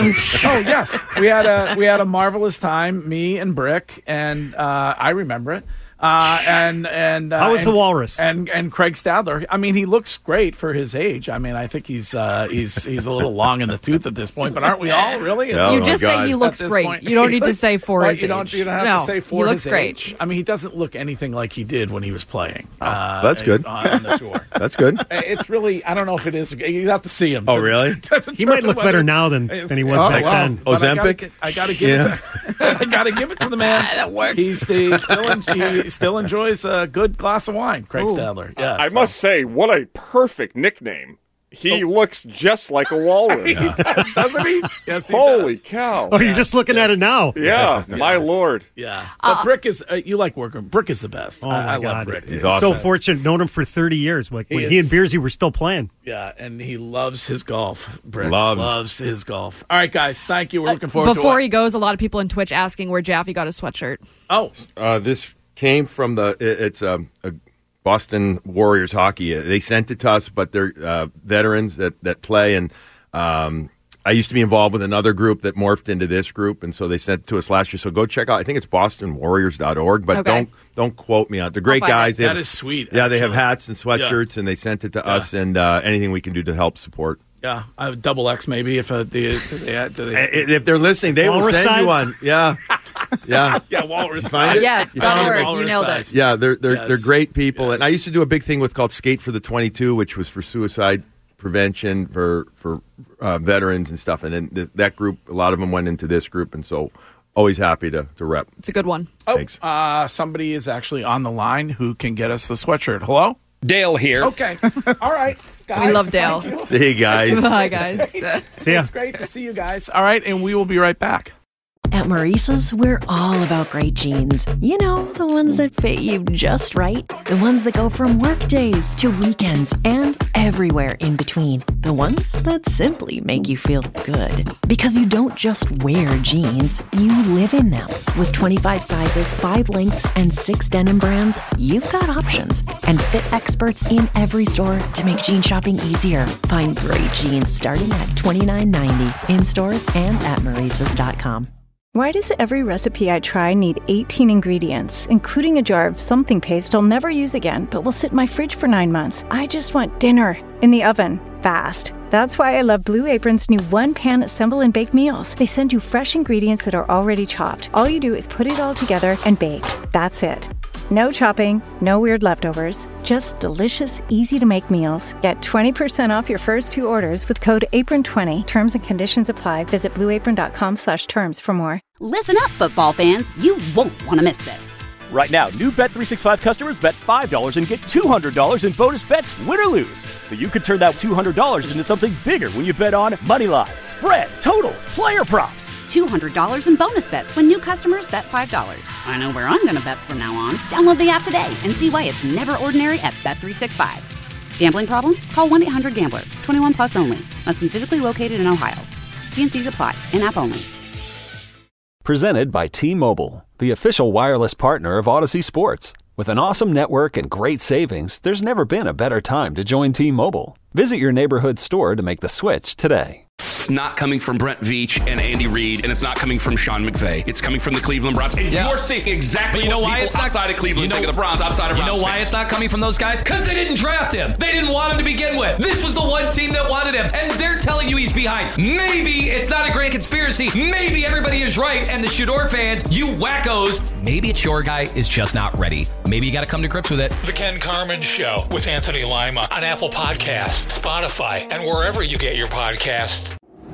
Oh yes, we had a we had a marvelous time. Me and Brick, and uh, I remember it. Uh, and and uh, How was and, the walrus? And and Craig Stadler. I mean, he looks great for his age. I mean, I think he's uh, he's he's a little long in the tooth at this point. But aren't we all really? Oh, You my just say God. he At looks this great. point. You don't need to say for Right, his you don't, age. You don't have no, to say for he looks his great. age. I mean, he doesn't look anything like he did when he was playing. Uh, That's good. On, on the tour. That's good. It's really. I don't know if it is. You have to see him. Oh, really? He might look better now than, than he was Oh, back wow. then. But I gotta Ozempic? get- I gotta give Yeah. it. To, I gotta give it to the man. that works. He's, he still en- he still enjoys a good glass of wine. Craig Ooh. Stadler. Yeah, I so- must say, what a perfect nickname. He looks just like a walrus. He does, doesn't he? Yes, he Holy does. cow. Oh, you're just looking at it now. Yeah, my lord. Yeah, but Brick is. Uh, you like working? Brick is the best. Oh, I, my I love God. Brick. He's So awesome. fortunate. Known him for thirty years. Like, He when is- he and Beersy were still playing. Yeah, and he loves his golf. Brick Loves. loves his golf. All right, guys. Thank you. We're looking forward to Before it. he goes, a lot of people in Twitch asking where Jaffe got his sweatshirt. Oh, Uh, this came from the. It, it's um, a Boston Warriors hockey. They sent it to us, but they're uh, veterans that that play, and um, I used to be involved with another group that morphed into this group, and so they sent it to us last year. So go check out. I think it's boston warriors dot org, but Okay. don't don't quote me on it. They're great I'll find guys. it. They that have- is sweet. Yeah, they have actually. hats and sweatshirts, and they sent it to Yeah. us, and uh, anything we can do to help support. Yeah, I have double X maybe if uh, the, do they, do they, If they're listening, they will Walrus send size? you one. Yeah, yeah. yeah, walrus. find size. it? Yeah, You that'll found it? work. You Walrus nailed size. it. Yeah, they're they're Yes. they're great people, Yes. and I used to do a big thing with called Skate for the twenty-two, which was for suicide prevention for for uh, veterans and stuff. And then th- that group, a lot of them went into this group, and so always happy to to rep. It's a good one. Oh, Thanks. uh, somebody is actually on the line who can get us the sweatshirt. Hello? Dale here. Okay. All right. Guys, We love Dale. thank you. See you guys. Bye, guys. See ya. It's great to see you guys. All right, and we will be right back. At Maurice's, we're all about great jeans. You know, the ones that fit you just right. The ones that go from work days to weekends and everywhere in between. The ones that simply make you feel good. Because you don't just wear jeans, you live in them. With twenty-five sizes, five lengths, and six denim brands, you've got options. And fit experts in every store to make jean shopping easier. Find great jeans starting at twenty-nine ninety in stores and at maurices dot com. Why does every recipe I try need eighteen ingredients, including a jar of something paste I'll never use again, but will sit in my fridge for nine months? I just want dinner in the oven, fast. That's why I love Blue Apron's new one-pan assemble and bake meals. They send you fresh ingredients that are already chopped. All you do is put it all together and bake. That's it. No chopping, no weird leftovers, just delicious, easy-to-make meals. Get twenty percent off your first two orders with code apron twenty. Terms and conditions apply. Visit blue apron dot com slash terms for more. Listen up, football fans. You won't want to miss this. Right now, new Bet three sixty-five customers bet five dollars and get two hundred dollars in bonus bets, win or lose. So you could turn that two hundred dollars into something bigger when you bet on money line, spread, totals, player props. two hundred dollars in bonus bets when new customers bet five dollars. I know where I'm going to bet from now on. Download the app today and see why it's never ordinary at Bet three sixty-five. Gambling problem? Call one eight hundred gambler. twenty-one plus only. Must be physically located in Ohio. T N Cs apply. In-app only. Presented by T-Mobile, the official wireless partner of Odyssey Sports. With an awesome network and great savings, there's never been a better time to join T-Mobile. Visit your neighborhood store to make the switch today. It's not coming from Brent Veach and Andy Reid, and it's not coming from Sean McVay. It's coming from the Cleveland Browns. And Yeah. you're seeing exactly But you know what why people it's not- outside of Cleveland you know- think of the Browns, outside of You Browns know why fans. it's not coming from those guys? Because they didn't draft him. They didn't want him to begin with. This was the one team that wanted him, and they're telling you he's behind. Maybe it's not a great conspiracy. Maybe everybody is right, and the Shador fans, you wackos, maybe it's your guy is just not ready. Maybe you got to come to grips with it. The Ken Carmen Show with Anthony Lima on Apple Podcasts, Spotify, and wherever you get your podcasts.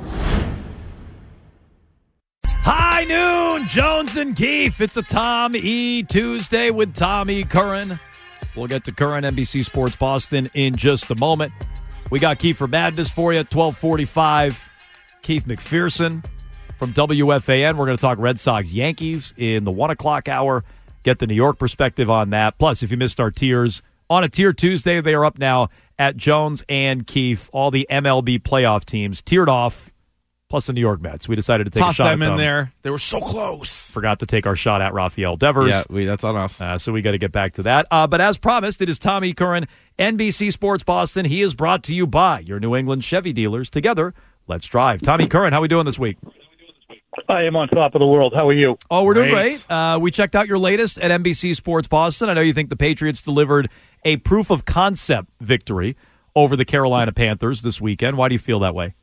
High noon, Jones and Keefe. It's a Tom E. Tuesday with Tommy Curran. We'll get to Curran, N B C Sports Boston, in just a moment. We got Keefe for Madness for you at twelve forty-five. Keith McPherson from W F A N. We're going to talk Red Sox Yankees in the one o'clock hour. Get the New York perspective on that. Plus, if you missed our tiers, on a Tier Tuesday, they are up now at Jones and Keefe. All the M L B playoff teams tiered off, plus the New York Mets. We decided to take Toss a shot them at in them. there. They were so close. Forgot to take our shot at Rafael Devers. Yeah, we, that's on us. Uh, so we got to get back to that. Uh, but as promised, it is Tommy Curran, N B C Sports Boston. He is brought to you by your New England Chevy dealers. Together, let's drive. Tommy Curran, how are we doing this week? I am on top of the world. How are you? Oh, we're doing great. Uh, we checked out your latest at N B C Sports Boston. I know you think the Patriots delivered a proof of concept victory over the Carolina Panthers this weekend. Why do you feel that way?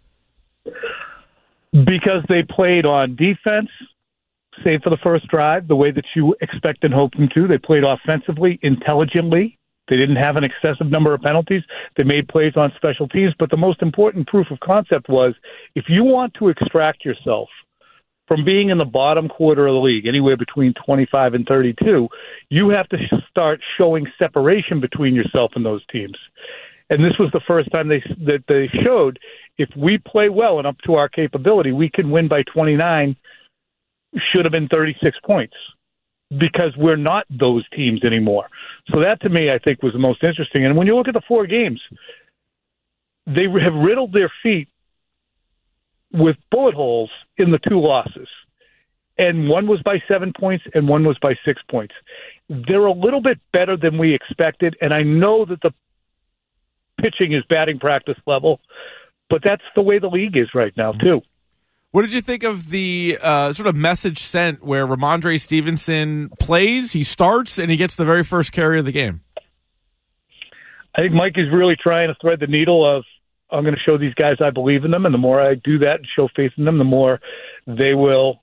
Because they played on defense, save for the first drive, the way that you expect and hope them to. They played offensively, intelligently. They didn't have an excessive number of penalties. They made plays on special teams. But the most important proof of concept was if you want to extract yourself from being in the bottom quarter of the league, anywhere between twenty-five and thirty-two, you have to start showing separation between yourself and those teams. And this was the first time they that they showed if we play well and up to our capability, we can win by twenty-nine, should have been thirty-six points, because we're not those teams anymore. So that, to me, I think was the most interesting. And when you look at the four games, they have riddled their feet with bullet holes in the two losses. And one was by seven points and one was by six points. They're a little bit better than we expected, and I know that the pitching is batting practice level, but that's the way the league is right now, too. What did you think of the uh, sort of message sent where Ramondre Stevenson plays, he starts, and he gets the very first carry of the game? I think Mike is really trying to thread the needle of, I'm going to show these guys I believe in them, and the more I do that and show faith in them, the more they will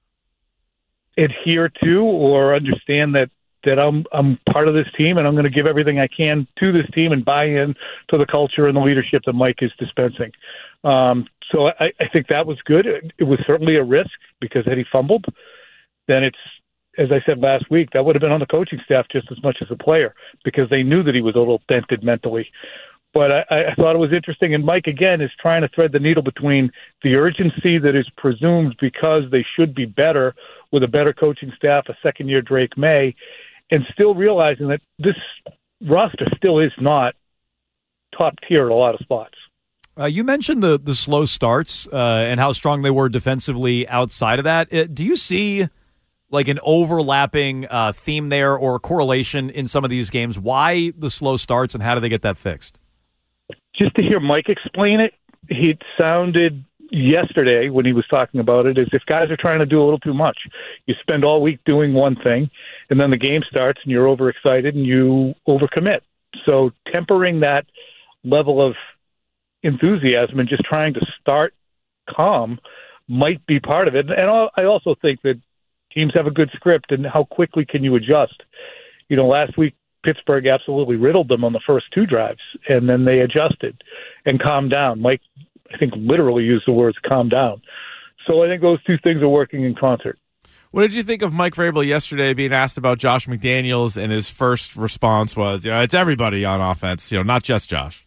adhere to or understand that that I'm I'm part of this team, and I'm going to give everything I can to this team and buy in to the culture and the leadership that Mike is dispensing. Um, so I, I think that was good. It, it was certainly a risk because had he fumbled, then it's, as I said last week, that would have been on the coaching staff just as much as the player because they knew that he was a little dented mentally. But I, I thought it was interesting, and Mike, again, is trying to thread the needle between the urgency that is presumed because they should be better with a better coaching staff, a second-year Drake May, and still realizing that this roster still is not top tier at a lot of spots. Uh, you mentioned the the slow starts uh, and how strong they were defensively outside of that. Uh, do you see like an overlapping uh, theme there or a correlation in some of these games? Why the slow starts and how do they get that fixed? Just to hear Mike explain it, it sounded yesterday when he was talking about it as if guys are trying to do a little too much. You spend all week doing one thing, and then the game starts and you're overexcited and you overcommit. So tempering that level of enthusiasm and just trying to start calm might be part of it. And I also think that teams have a good script, and how quickly can you adjust? You know, last week Pittsburgh absolutely riddled them on the first two drives, and then they adjusted and calmed down. Mike, I think, literally used the words "calm down." So I think those two things are working in concert. What did you think of Mike Vrabel yesterday being asked about Josh McDaniels, and his first response was, you know, it's everybody on offense, you know, not just Josh?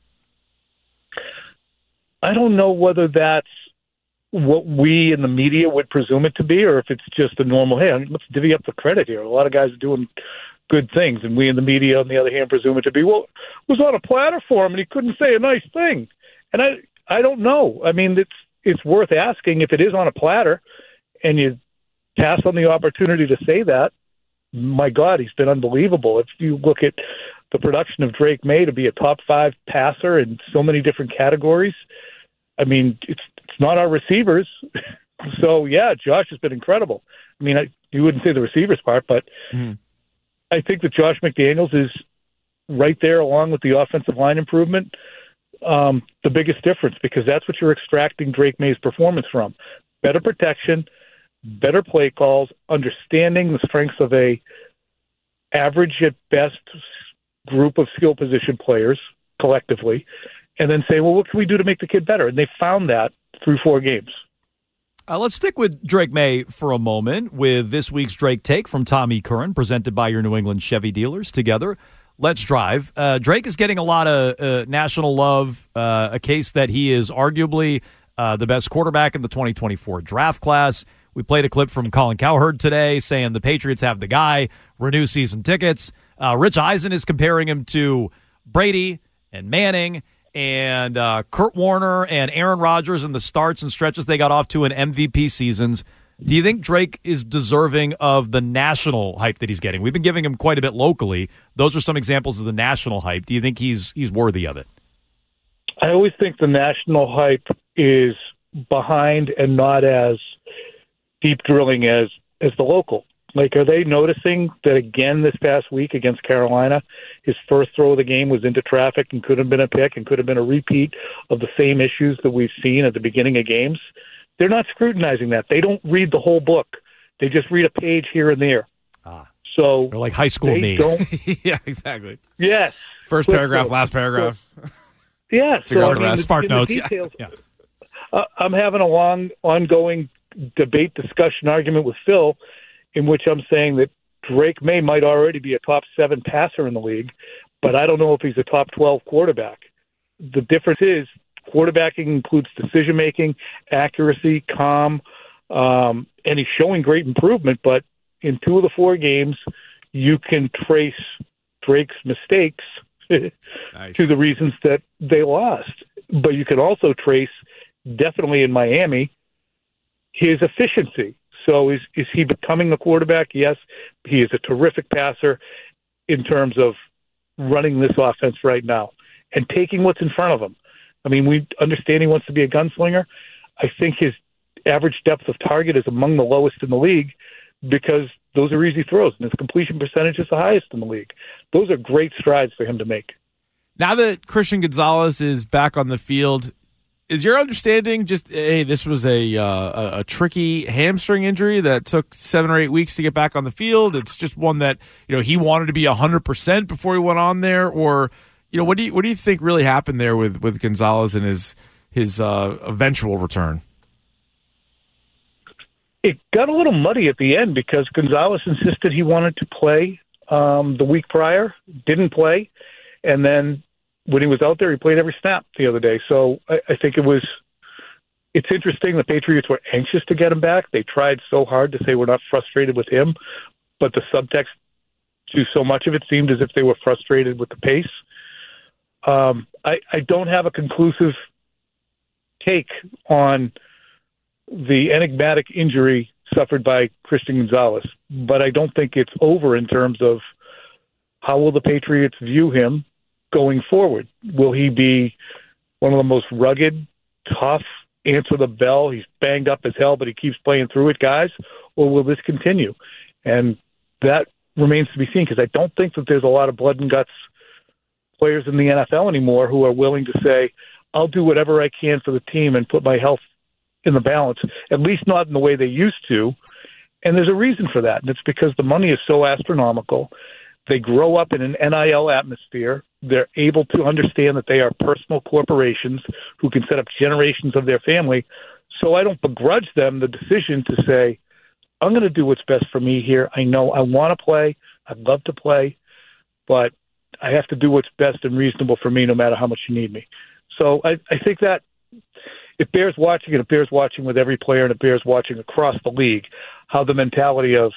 I don't know whether that's what we in the media would presume it to be, or if it's just a normal, hey, let's divvy up the credit here. A lot of guys are doing good things, and we in the media, on the other hand, presume it to be, well, it was on a platter for him, and he couldn't say a nice thing. And I I don't know. I mean, it's it's worth asking if it is on a platter, and you pass on the opportunity to say that. My God, he's been unbelievable. If you look at the production of Drake May to be a top five passer in so many different categories, I mean, it's it's not our receivers. So, yeah, Josh has been incredible. I mean, I, you wouldn't say the receivers part, but mm-hmm. I think that Josh McDaniels is right there along with the offensive line improvement, um, the biggest difference, because that's what you're extracting Drake May's performance from. Better protection, better play calls, understanding the strengths of a average at best group of skill position players collectively, and then say, well, what can we do to make the kid better? And they found that through four games. Uh, let's stick with Drake May for a moment with this week's Drake Take from Tommy Curran, presented by your New England Chevy dealers. Together, let's drive. Uh, Drake is getting a lot of uh, national love, uh, a case that he is arguably uh, the best quarterback in the twenty twenty-four draft class. We played a clip from Colin Cowherd today saying the Patriots have the guy, renew season tickets. Uh, Rich Eisen is comparing him to Brady and Manning and uh, Kurt Warner and Aaron Rodgers in the starts and stretches they got off to in M V P seasons. Do you think Drake is deserving of the national hype that he's getting? We've been giving him quite a bit locally. Those are some examples of the national hype. Do you think he's he's worthy of it? I always think the national hype is behind and not as deep drilling as as the local. Like, are they noticing that again this past week against Carolina, his first throw of the game was into traffic and could have been a pick and could have been a repeat of the same issues that we've seen at the beginning of games? They're not scrutinizing that. They don't read the whole book. They just read a page here and there. Ah. So they're like high school they me. Don't, yeah, exactly. Yes. First paragraph, so, last paragraph. So, yeah. Figure so, out I the mean, rest. Spark notes. Details, yeah. uh, I'm having a long, ongoing debate, discussion, argument with Phil in which I'm saying that Drake May might already be a top seven passer in the league, but I don't know if he's a top twelve quarterback. The difference is quarterbacking includes decision-making, accuracy, calm, um, and he's showing great improvement, but in two of the four games, you can trace Drake's mistakes nice. to the reasons that they lost. But you can also trace, definitely in Miami, his efficiency. So is is he becoming the quarterback? Yes. He is a terrific passer in terms of running this offense right now and taking what's in front of him. I mean, we understand he wants to be a gunslinger. I think his average depth of target is among the lowest in the league because those are easy throws, and his completion percentage is the highest in the league. Those are great strides for him to make. Now that Christian Gonzalez is back on the field, is your understanding just, hey, this was a, uh, a a tricky hamstring injury that took seven or eight weeks to get back on the field? It's just one that, you know, he wanted to be one hundred percent before he went on there? Or, you know, what do you what do you think really happened there with, with Gonzalez and his, his uh, eventual return? It got a little muddy at the end because Gonzalez insisted he wanted to play um, the week prior, didn't play, and then when he was out there, he played every snap the other day. So I, I think it was – it's interesting. The Patriots were anxious to get him back. They tried so hard to say we're not frustrated with him, but the subtext to so much of it seemed as if they were frustrated with the pace. Um, I, I don't have a conclusive take on the enigmatic injury suffered by Christian Gonzalez, but I don't think it's over in terms of how will the Patriots view him going forward. Will he be one of the most rugged, tough, answer the bell, he's banged up as hell, but he keeps playing through it, guys, or will this continue? And that remains to be seen because I don't think that there's a lot of blood and guts players in the N F L anymore who are willing to say, I'll do whatever I can for the team and put my health in the balance, at least not in the way they used to. And there's a reason for that, and it's because the money is so astronomical They grow up in an N I L atmosphere. They're able to understand that they are personal corporations who can set up generations of their family. So I don't begrudge them the decision to say, I'm going to do what's best for me here. I know I want to play. I'd love to play, but I have to do what's best and reasonable for me no matter how much you need me. So I, I think that it bears watching, and it bears watching with every player, and it bears watching across the league, how the mentality of,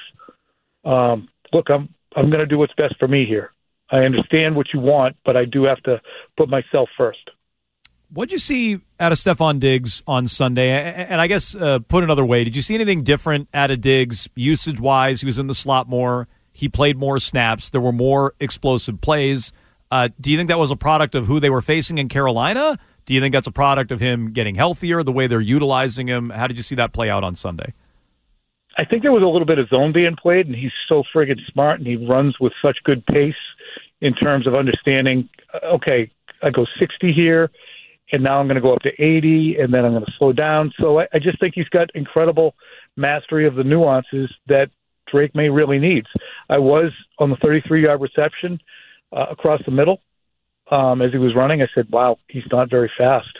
um, look, I'm I'm going to do what's best for me here. I understand what you want, but I do have to put myself first. What'd you see out of Stephon Diggs on Sunday? And I guess, uh, put another way, did you see anything different out of Diggs usage-wise? He was in the slot more. He played more snaps. There were more explosive plays. Uh, do you think that was a product of who they were facing in Carolina? Do you think that's a product of him getting healthier, the way they're utilizing him? How did you see that play out on Sunday? I think there was a little bit of zone being played, and he's so friggin' smart, and he runs with such good pace in terms of understanding, okay, I go sixty here, and now I'm going to go up to eighty, and then I'm going to slow down. So I, I just think he's got incredible mastery of the nuances that Drake May really needs. I was on the thirty-three-yard reception uh, across the middle um, as he was running. I said, wow, he's not very fast.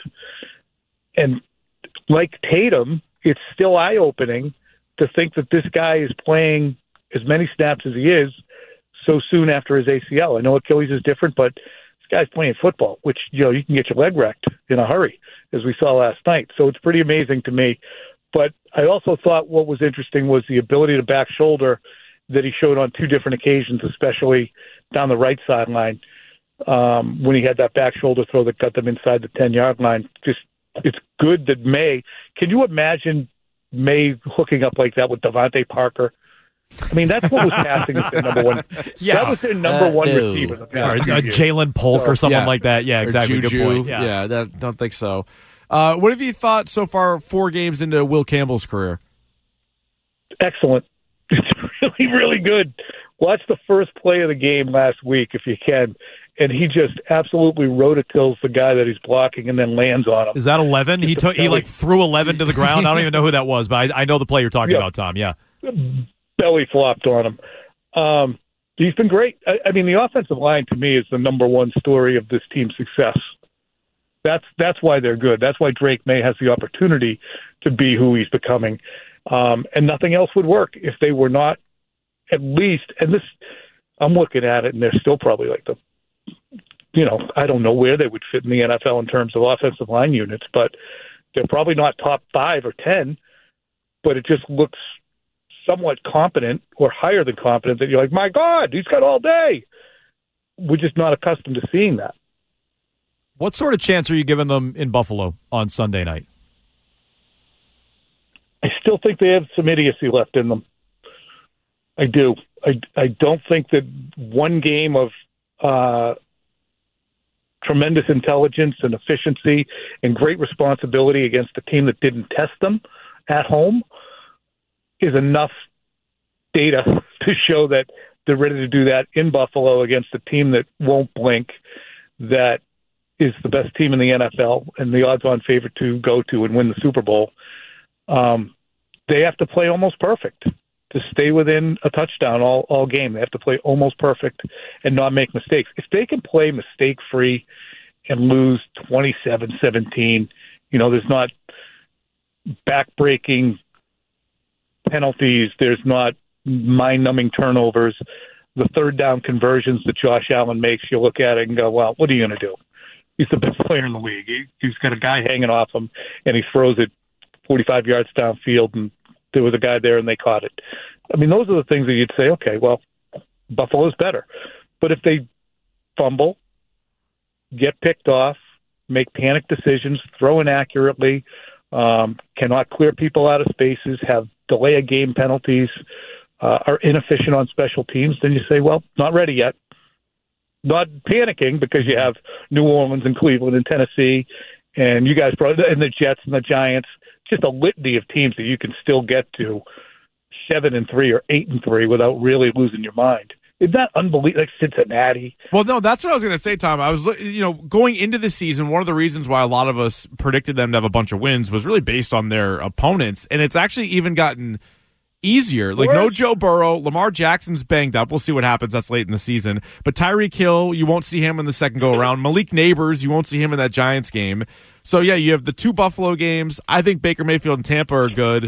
And like Tatum, it's still eye-opening to think that this guy is playing as many snaps as he is so soon after his A C L. I know Achilles is different, but this guy's playing football, which, you know, you can get your leg wrecked in a hurry, as we saw last night. So it's pretty amazing to me. But I also thought what was interesting was the ability to back shoulder that he showed on two different occasions, especially down the right sideline, um, when he had that back shoulder throw that got them inside the ten-yard line. Just, it's good that May – can you imagine May hooking up like that with Devontae Parker? I mean, that's what was passing as their number one. Yeah. That was their number Uh, one no. receiver. The Or, past uh, few years. Jalen Polk So- or someone Yeah. like that. Yeah, Or exactly. Good Juju. point. Yeah. Yeah, that, don't think so. Uh, what have you thought so far, four games into Will Campbell's career? Excellent. It's really, really good. Watch the first play of the game last week if you can, and he just absolutely rototills the guy that he's blocking and then lands on him. Is that eleven? He took. He like threw eleven to the ground. I don't even know who that was, but I, I know the play you're talking Yeah. about, Tom. Yeah. Belly flopped on him. Um, he's been great. I, I mean, the offensive line to me is the number one story of this team's success. That's that's why they're good. That's why Drake May has the opportunity to be who he's becoming. Um, and nothing else would work if they were not at least, and this, I'm looking at it, and they're still probably like the, you know, I don't know where they would fit in the N F L in terms of offensive line units, but they're probably not top five or ten, but it just looks somewhat competent or higher than competent that you're like, my God, he's got all day. We're just not accustomed to seeing that. What sort of chance are you giving them in Buffalo on Sunday night? I still think they have some idiocy left in them. I do. I, I don't think that one game of uh, tremendous intelligence and efficiency and great responsibility against a team that didn't test them at home is enough data to show that they're ready to do that in Buffalo against a team that won't blink, that is the best team in the N F L and the odds-on favorite to go to and win the Super Bowl. Um, they have to play almost perfect to stay within a touchdown all, all game. They have to play almost perfect and not make mistakes. If they can play mistake-free and lose twenty-seven seventeen, you know, there's not back-breaking penalties, there's not mind-numbing turnovers, the third down conversions that Josh Allen makes, you look at it and go, well, what are you going to do? He's the best player in the league. He, he's got a guy hanging off him, and he throws it forty-five yards downfield, and there was a guy there, and they caught it. I mean, those are the things that you'd say, okay, well, Buffalo's better. But if they fumble, get picked off, make panic decisions, throw inaccurately, um, cannot clear people out of spaces, have delay of game penalties, uh, are inefficient on special teams, then you say, well, not ready yet. Not panicking because you have New Orleans and Cleveland and Tennessee and you guys probably, and the Jets and the Giants, just a litany of teams that you can still get to seven and three or eight and three without really losing your mind. Isn't that unbelievable? Like Cincinnati. Well, no, that's what I was going to say, Tom. I was, you know, going into the season, one of the reasons why a lot of us predicted them to have a bunch of wins was really based on their opponents, and it's actually even gotten easier. Like, no Joe Burrow. Lamar Jackson's banged up. We'll see what happens. That's late in the season. But Tyreek Hill, you won't see him in the second go-around. Malik Neighbors, you won't see him in that Giants game. So, yeah, you have the two Buffalo games. I think Baker Mayfield and Tampa are good.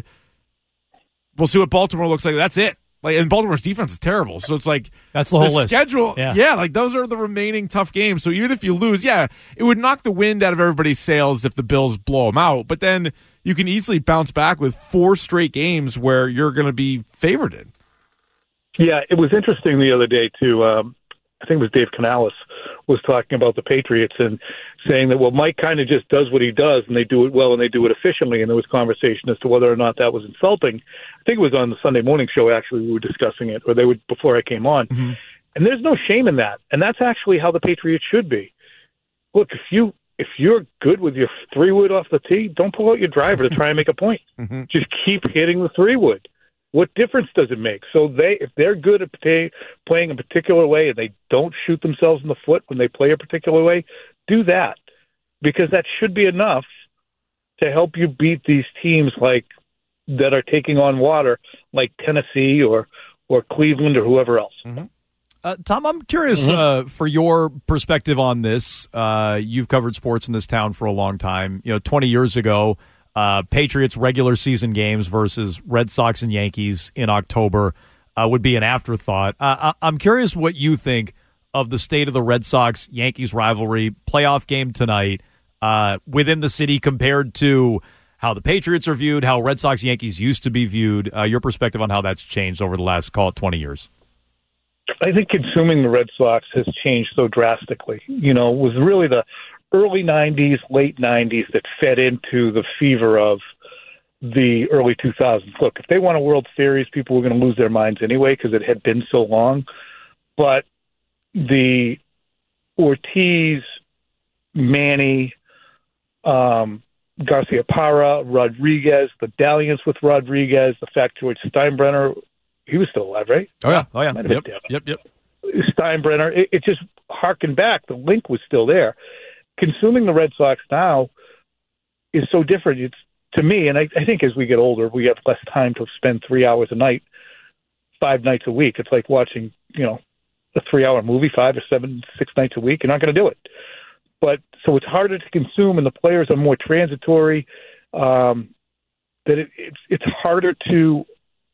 We'll see what Baltimore looks like. That's it. Like, and Baltimore's defense is terrible. So it's like that's the whole list. Schedule. Yeah. yeah, like those are the remaining tough games. So even if you lose, yeah, it would knock the wind out of everybody's sails if the Bills blow them out. But then you can easily bounce back with four straight games where you're going to be favored in. Yeah, it was interesting the other day, too. Um, I think it was Dave Canales was talking about the Patriots and saying that, well, Mike kind of just does what he does, and they do it well and they do it efficiently. And there was conversation as to whether or not that was insulting. I think it was on the Sunday morning show, actually, we were discussing it, or they would before I came on. Mm-hmm. And there's no shame in that. And that's actually how the Patriots should be. Look, if you if you're good with your three wood off the tee, don't pull out your driver to try and make a point. Mm-hmm. Just keep hitting the three wood. What difference does it make? So they, if they're good at play, playing a particular way and they don't shoot themselves in the foot when they play a particular way, do that, because that should be enough to help you beat these teams like that are taking on water, like Tennessee or or Cleveland or whoever else. Mm-hmm. Uh, Tom, I'm curious Mm-hmm. uh, for your perspective on this. Uh, you've covered sports in this town for a long time. You know, twenty years ago. Uh, Patriots regular season games versus Red Sox and Yankees in October uh, would be an afterthought. Uh, I- I'm curious what you think of the state of the Red Sox-Yankees rivalry playoff game tonight uh, within the city compared to how the Patriots are viewed, how Red Sox-Yankees used to be viewed, uh, your perspective on how that's changed over the last, call it, twenty years. I think consuming the Red Sox has changed so drastically. You know, it was really the early nineties, late nineties that fed into the fever of the early two thousands. Look, if they won a World Series, people were going to lose their minds anyway because it had been so long. But the Ortiz, Manny, um, Garcia Parra, Rodriguez, the dalliance with Rodriguez, the fact George Steinbrenner, he was still alive, right? Oh, yeah. Oh, yeah. Might have Yep. been Yep. Yep. Steinbrenner, it, it just harkened back. The link was still there. Consuming the Red Sox now is so different. It's to me, and I, I think as we get older, we have less time to spend three hours a night, five nights a week. It's like watching, you know, a three-hour movie, five or seven, six nights a week. You're not going to do it. But so it's harder to consume, and the players are more transitory. Um, that it, it's it's harder to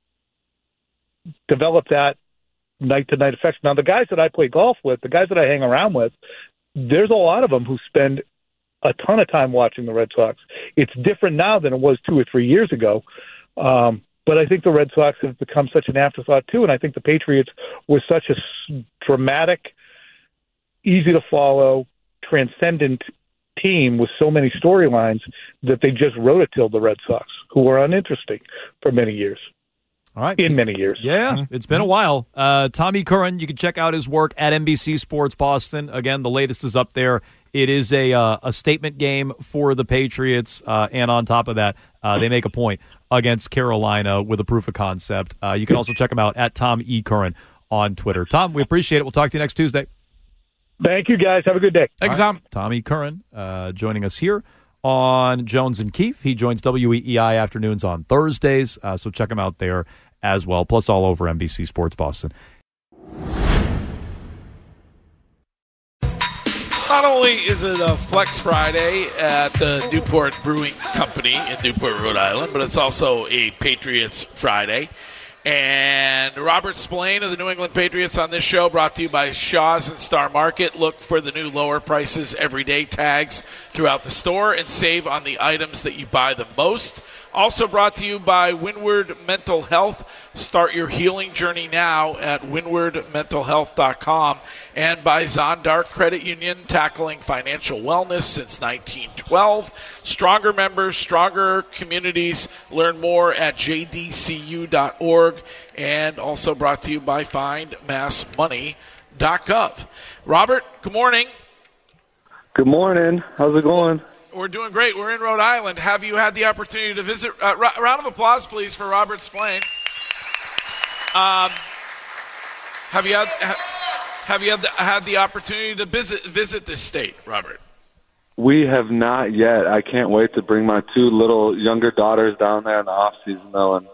develop that night-to-night effect. Now, the guys that I play golf with, the guys that I hang around with, there's a lot of them who spend a ton of time watching the Red Sox. It's different now than it was two or three years ago. Um, but I think the Red Sox have become such an afterthought, too, and I think the Patriots were such a dramatic, easy-to-follow, transcendent team with so many storylines that they just rototilled the Red Sox, who were uninteresting for many years. All right. In many years. Yeah, it's been a while. Uh, Tommy Curran, you can check out his work at N B C Sports Boston. Again, the latest is up there. It is a uh, a statement game for the Patriots, uh, and on top of that, uh, they make a point against Carolina with a proof of concept. Uh, you can also check him out at Tom E. Curran on Twitter. Tom, we appreciate it. We'll talk to you next Tuesday. Thank you, guys. Have a good day. Thanks, Tom. Right. Tommy Curran uh, joining us here on Jones and Keefe. He joins W E E I afternoons on Thursdays, uh, so check him out there as well, plus all over N B C Sports Boston. Not only is it a Flex Friday at the Newport Brewing Company in Newport, Rhode Island, but it's also a Patriots Friday. And Robert Spillane of the New England Patriots on this show, brought to you by Shaw's and Star Market. Look for the new lower prices everyday tags throughout the store and save on the items that you buy the most. Also brought to you by Windward Mental Health. Start your healing journey now at windward mental health dot com. And by Zondark Credit Union, tackling financial wellness since nineteen twelve. Stronger members, stronger communities. Learn more at j d c u dot org. And also brought to you by find mass money dot gov. Robert, good morning. Good morning. How's it going? We're doing great. We're in Rhode Island. Have you had the opportunity to visit? Uh, r- round of applause, please, for Robert Spillane. Um, have you had ha- have you had the, had the opportunity to visit visit this state, Robert? We have not yet. I can't wait to bring my two little younger daughters down there in the off season though, and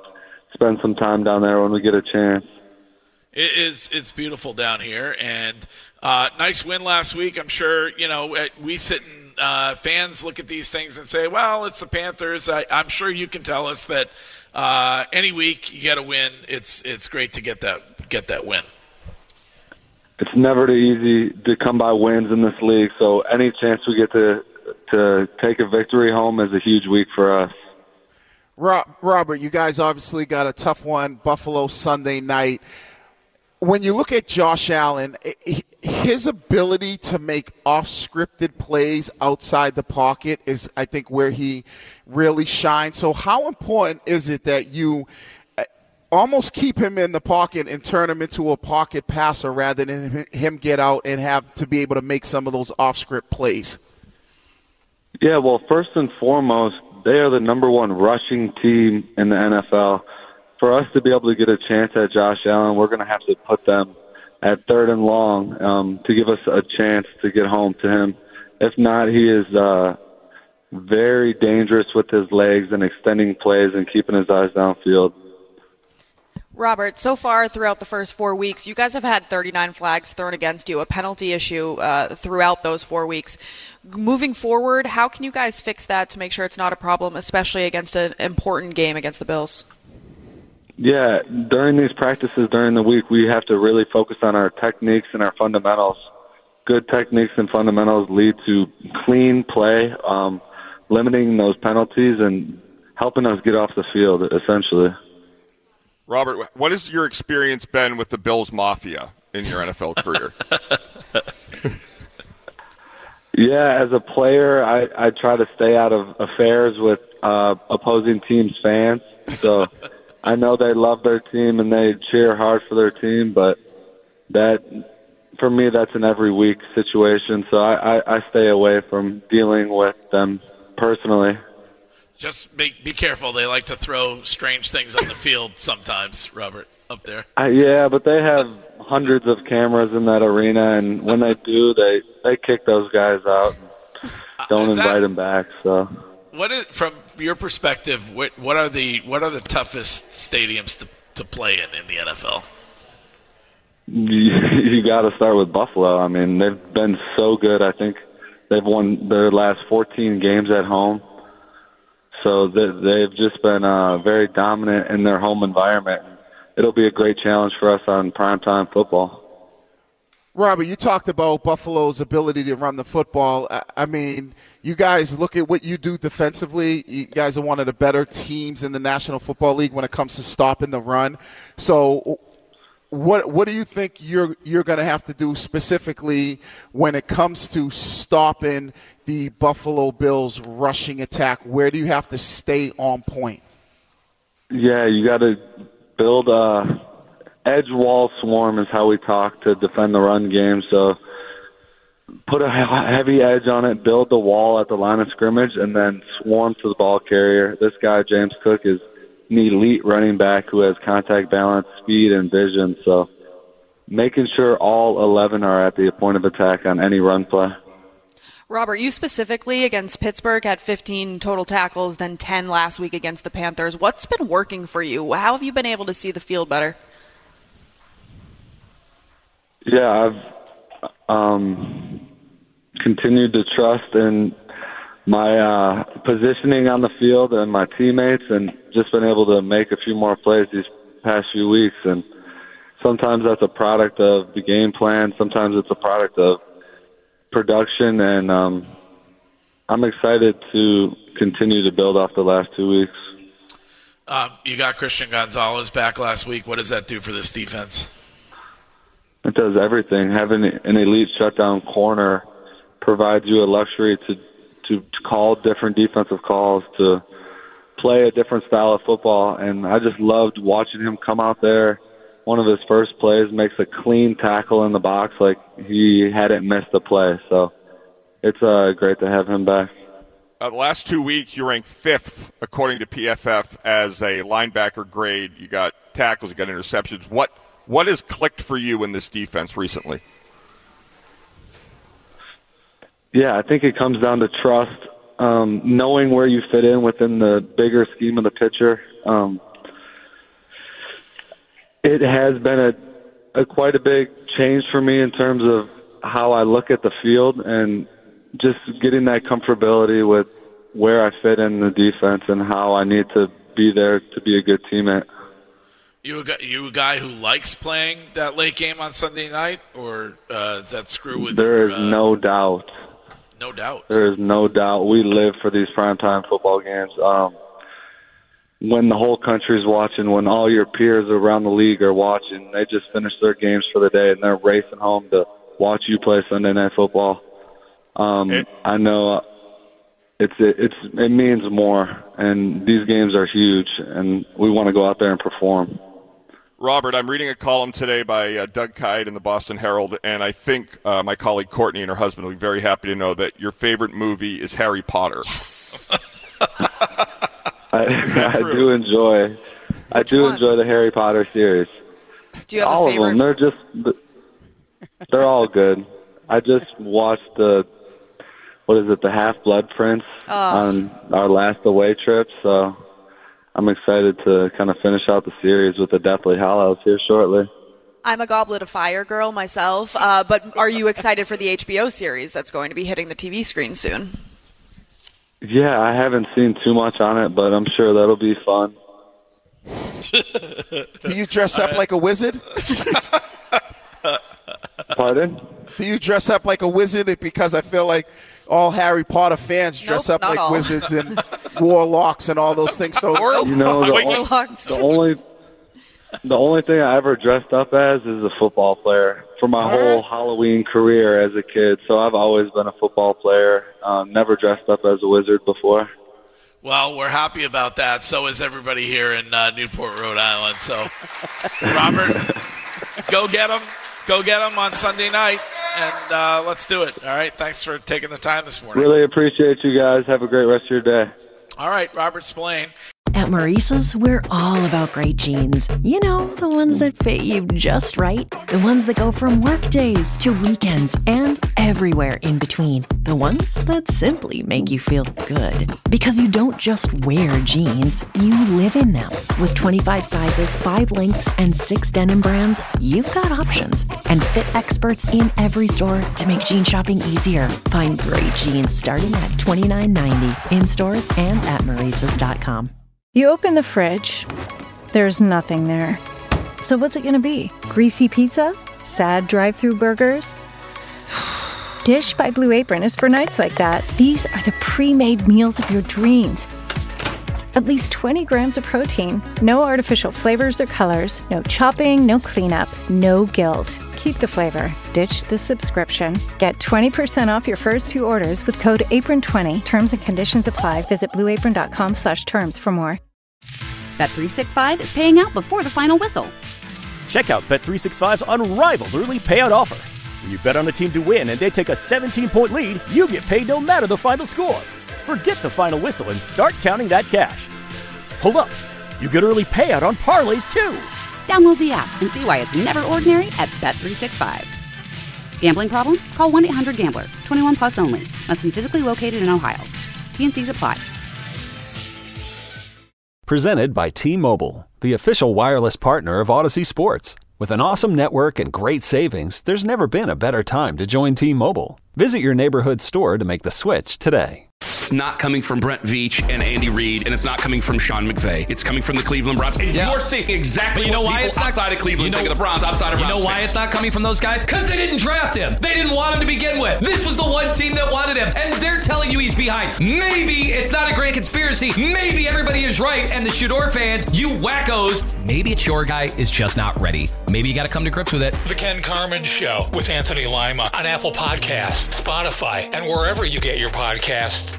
spend some time down there when we get a chance. It is it's beautiful down here, and uh, nice win last week. I'm sure you know we sit and uh, fans look at these things and say, "Well, it's the Panthers." I, I'm sure you can tell us that uh, any week you get a win. It's it's great to get that get that win. It's never too easy to come by wins in this league, so any chance we get to to take a victory home is a huge week for us. Robert, you guys obviously got a tough one, Buffalo Sunday night. When you look at Josh Allen, his ability to make off-scripted plays outside the pocket is, I think, where he really shines. So how important is it that you almost keep him in the pocket and turn him into a pocket passer rather than him get out and have to be able to make some of those off-script plays? Yeah, well, first and foremost, they are the number one rushing team in the N F L. For us to be able to get a chance at Josh Allen, we're going to have to put them at third and long um, to give us a chance to get home to him. If not, he is uh, very dangerous with his legs and extending plays and keeping his eyes downfield. Robert, so far throughout the first four weeks, you guys have had thirty-nine flags thrown against you, a penalty issue uh, throughout those four weeks. Moving forward, how can you guys fix that to make sure it's not a problem, especially against an important game against the Bills? Yeah, during these practices during the week, we have to really focus on our techniques and our fundamentals. Good techniques and fundamentals lead to clean play, um, limiting those penalties and helping us get off the field, essentially. Robert, what has your experience been with the Bills Mafia in your N F L career? Yeah, as a player, I, I try to stay out of affairs with uh, opposing teams' fans. So I know they love their team and they cheer hard for their team, but that, for me, that's an every week situation. So I, I, I stay away from dealing with them personally. Just be, be careful. They like to throw strange things on the field sometimes, Robert, up there. Uh, yeah, but they have hundreds of cameras in that arena, and when they do, they, they kick those guys out and don't uh, invite that, them back. So, what is, from your perspective, what, what are the what are the toughest stadiums to, to play in in the N F L? You, you got to start with Buffalo. I mean, they've been so good. I think they've won their last fourteen games at home. So they've just been uh, very dominant in their home environment. It'll be a great challenge for us on primetime football. Robert, you talked about Buffalo's ability to run the football. I mean, you guys look at what you do defensively. You guys are one of the better teams in the National Football League when it comes to stopping the run. So what what do you think you're you're going to have to do specifically when it comes to stopping the Buffalo Bills rushing attack? Where do you have to stay on point? Yeah, you got to build a edge wall swarm is how we talk to defend the run game. So put a heavy edge on it, build the wall at the line of scrimmage, and then swarm to the ball carrier. This guy, James Cook, is an elite running back who has contact balance, speed, and vision. So making sure all eleven are at the point of attack on any run play. Robert, you specifically against Pittsburgh had fifteen total tackles, then ten last week against the Panthers. What's been working for you? How have you been able to see the field better? Yeah, I've um, continued to trust in my uh, positioning on the field and my teammates, and just been able to make a few more plays these past few weeks. And sometimes that's a product of the game plan. Sometimes it's a product of production, and um, I'm excited to continue to build off the last two weeks. Um, you got Christian Gonzalez back last week. What does that do for this defense? It does everything. Having an elite shutdown corner provides you a luxury to, to, to call different defensive calls, to play a different style of football, and I just loved watching him come out there. One of his first plays makes a clean tackle in the box like he hadn't missed a play. So it's uh, great to have him back. Uh, the last two weeks, you ranked fifth, according to P F F, as a linebacker grade. You got tackles, you got interceptions. What what has clicked for you in this defense recently? Yeah, I think it comes down to trust, um, knowing where you fit in within the bigger scheme of the picture. Um, It has been a, a quite a big change for me in terms of how I look at the field and just getting that comfortability with where I fit in the defense and how I need to be there to be a good teammate. You a, guy, you a guy who likes playing that late game on Sunday night, or uh, does that screw with There your, is uh, no doubt. No doubt. There is no doubt. We live for these primetime football games. Um, when the whole country's watching, when all your peers around the league are watching, they just finished their games for the day and they're racing home to watch you play Sunday Night Football. Um, it, I know it's it, it's it means more, and these games are huge, and we want to go out there and perform. Robert, I'm reading a column today by uh, Doug Kyed in the Boston Herald, and I think uh, my colleague Courtney and her husband will be very happy to know that your favorite movie is Harry Potter. Yes. I, I do enjoy. Which I do one? enjoy the Harry Potter series. Do you have all a favorite? of them? They're just. They're all good. I just watched the. What is it? The Half-Blood Prince oh. on our last away trip. So I'm excited to kind of finish out the series with the Deathly Hallows here shortly. I'm a Goblet of Fire girl myself, uh, but are you excited for the H B O series that's going to be hitting the T V screen soon? Yeah, I haven't seen too much on it, but I'm sure that'll be fun. Do you dress up like a wizard? Pardon? Do you dress up like a wizard? Because I feel like all Harry Potter fans dress nope, up like all. wizards and warlocks and all those things. So you know, the, warlocks. the only the only thing I ever dressed up as is a football player for my all whole right. Halloween career as a kid. So I've always been a football player. Um, never dressed up as a wizard before. Well, we're happy about that. So is everybody here in uh, Newport, Rhode Island. So, Robert, go get them. Go get them on Sunday night, and uh, let's do it. All right? Thanks for taking the time this morning. Really appreciate you guys. Have a great rest of your day. All right, Robert Spillane. At Maurice's, we're all about great jeans. You know, the ones that fit you just right. The ones that go from work days to weekends and everywhere in between. The ones that simply make you feel good. Because you don't just wear jeans, you live in them. With twenty-five sizes, five lengths, and six denim brands, you've got options. And fit experts in every store to make jean shopping easier. Find great jeans starting at twenty-nine ninety in stores and at Maurices dot com. You open the fridge, there's nothing there. So what's it gonna be? Greasy pizza? Sad drive-thru burgers? Dish by Blue Apron is for nights like that. These are the pre-made meals of your dreams. At least twenty grams of protein, no artificial flavors or colors, no chopping, no cleanup, no guilt. Keep the flavor. Ditch the subscription. Get twenty percent off your first two orders with code apron twenty. Terms and conditions apply. Visit blue apron dot com slash terms for more. Bet three sixty-five is paying out before the final whistle. Check out Bet three sixty-five's unrivaled early payout offer. When you bet on a team to win and they take a seventeen-point lead, you get paid no matter the final score. Forget the final whistle and start counting that cash. Hold up. You get early payout on parlays, too. Download the app and see why it's never ordinary at Bet three sixty-five. Gambling problem? Call one eight hundred gambler. twenty-one plus only. Must be physically located in Ohio. T N Cs apply. Presented by T-Mobile, the official wireless partner of Odyssey Sports. With an awesome network and great savings, there's never been a better time to join T-Mobile. Visit your neighborhood store to make the switch today. It's not coming from Brent Veach and Andy Reid, and it's not coming from Sean McVay. It's coming from the Cleveland Browns. And Yeah. you're seeing exactly But you know what why people it's not outside of Cleveland you know, think of the Browns, outside of You Browns know why fans. it's not coming from those guys? Because they didn't draft him. They didn't want him to begin with. This was the one team that wanted him, and they're telling you he's behind. Maybe it's not a grand conspiracy. Maybe everybody is right, and the Shador fans, you wackos, maybe it's your guy is just not ready. Maybe you got to come to grips with it. The Ken Carman Show with Anthony Lima on Apple Podcasts, Spotify, and wherever you get your podcasts.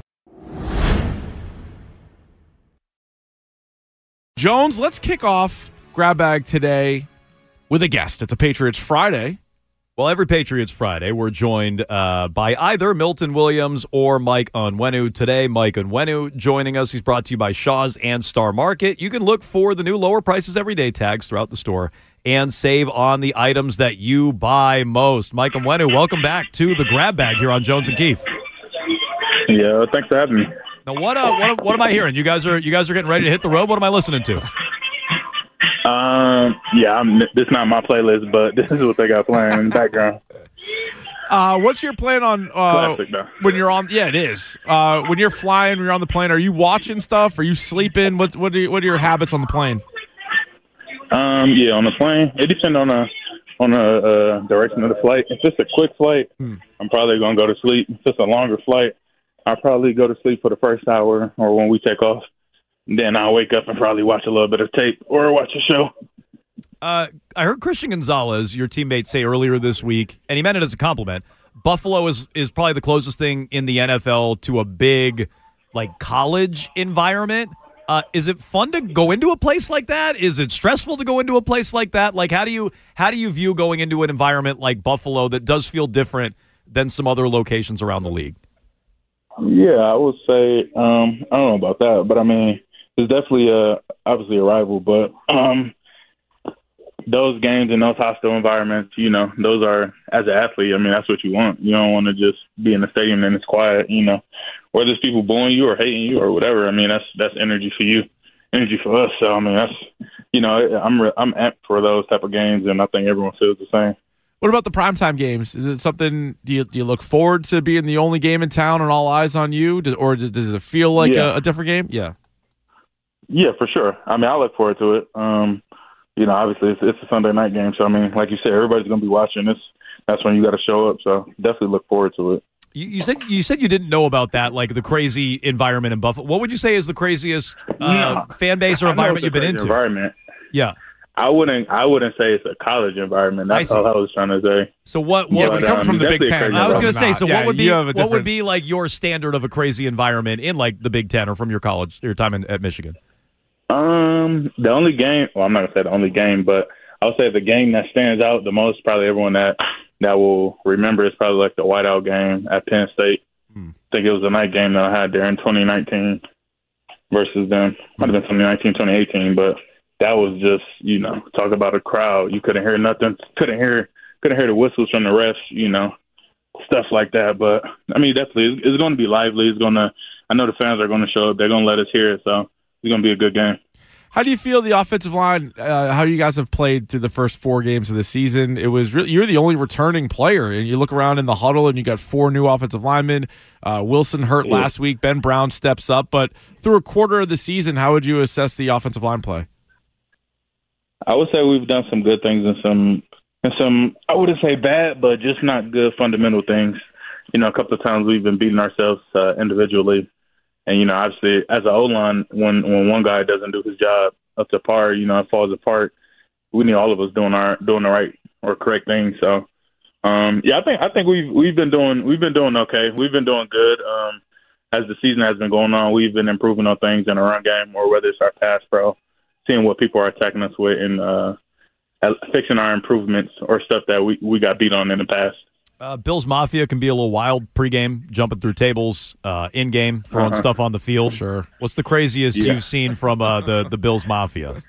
Jones, let's kick off Grab Bag today with a guest. It's a Patriots Friday. Well, every Patriots Friday, we're joined uh, by either Milton Williams or Mike Onwenu. Today, Mike Onwenu joining us. He's brought to you by Shaw's and Star Market. You can look for the new lower prices everyday tags throughout the store and save on the items that you buy most. Mike Onwenu, welcome back to the Grab Bag here on Jones and Keefe. Yeah, thanks for having me. Now, what uh, what what am I hearing? You guys are you guys are getting ready to hit the road. What am I listening to? Um, yeah, I'm, this is not my playlist, but this is what they got playing in the background. Uh, what's your plan on uh, Classic, though. when you're on? Yeah, it is. Uh, when you're flying, when you're on the plane, are you watching stuff? Are you sleeping? What what are, what are your habits on the plane? Um, yeah, on the plane, it depends on the on the uh, direction of the flight. If it's a quick flight, hmm. I'm probably gonna go to sleep. If it's a longer flight, I'll probably go to sleep for the first hour or when we take off. Then I'll wake up and probably watch a little bit of tape or watch a show. Uh, I heard Christian Gonzalez, your teammate, say earlier this week, and he meant it as a compliment. Buffalo is is probably the closest thing in the N F L to a big, like, college environment. Uh, is it fun to go into a place like that? Is it stressful to go into a place like that? Like, how do you how do you view going into an environment like Buffalo that does feel different than some other locations around the league? Yeah, I would say um, I don't know about that, but I mean, it's definitely a obviously a rival, but. Um, Those games in those hostile environments, you know, those are, as an athlete, I mean, that's what you want. You don't want to just be in the stadium and it's quiet, you know, whether it's people booing you or hating you or whatever. I mean, that's that's energy for you, energy for us. So, I mean, that's, you know, I'm I'm amped for those type of games, and I think everyone feels the same. What about the primetime games? Is it something, do you, do you look forward to being the only game in town and all eyes on you? Does, or does, does it feel like Yeah. a, a different game? Yeah. Yeah, for sure. I mean, I look forward to it. Um, you know, obviously it's, it's a Sunday night game, so I mean, like you said, everybody's going to be watching this. That's when you got to show up. So definitely look forward to it. You, you said you said you didn't know about that, like the crazy environment in Buffalo. What would you say is the craziest uh, No. fan base or I know environment it's a you've been crazy into? Environment. Yeah. I wouldn't. I wouldn't say it's a college environment. That's I see. all I was trying to say. So what? Yeah, what but, um, definitely a crazy I was going to say. environment. So Yeah, what would be you have a what different- would be like your standard of a crazy environment in like the Big Ten or from your college, your time in, at Michigan? Um, the only game. Well, I'm not gonna say the only game, but I would say the game that stands out the most, probably everyone that that will remember, is probably like the whiteout game at Penn State. Hmm. I think it was a night game that I had there in twenty nineteen versus them. Might have been twenty nineteen, twenty eighteen, but that was just, you know, talk about a crowd. You couldn't hear nothing. Couldn't hear. Couldn't hear the whistles from the refs. You know, stuff like that. But I mean, definitely, it's, it's going to be lively. It's going to. I know the fans are going to show up. They're going to let us hear it. So it's going to be a good game. How do you feel the offensive line, uh, how you guys have played through the first four games of the season? It was really, you're the only returning player, and you look around in the huddle and you got four new offensive linemen. Uh, Wilson hurt Yeah. last week. Ben Brown steps up. But through a quarter of the season, how would you assess the offensive line play? I would say we've done some good things and some, and some, I wouldn't say bad, but just not good fundamental things. You know, a couple of times we've been beating ourselves uh, individually. And, you know, obviously, as an O-line, when, when one guy doesn't do his job up to par, you know, it falls apart. We need all of us doing our doing the right or correct thing. So, um, yeah, I think I think we've we've been doing we've been doing okay. We've been doing good. Um, as the season has been going on, we've been improving on things in the run game, or whether it's our pass pro, seeing what people are attacking us with, and uh, fixing our improvements or stuff that we, we got beat on in the past. Uh, Bills Mafia can be a little wild pregame, jumping through tables, uh, in-game, throwing Uh-huh. stuff on the field. Sure. What's the craziest Yeah. you've seen from uh, the, the Bills Mafia?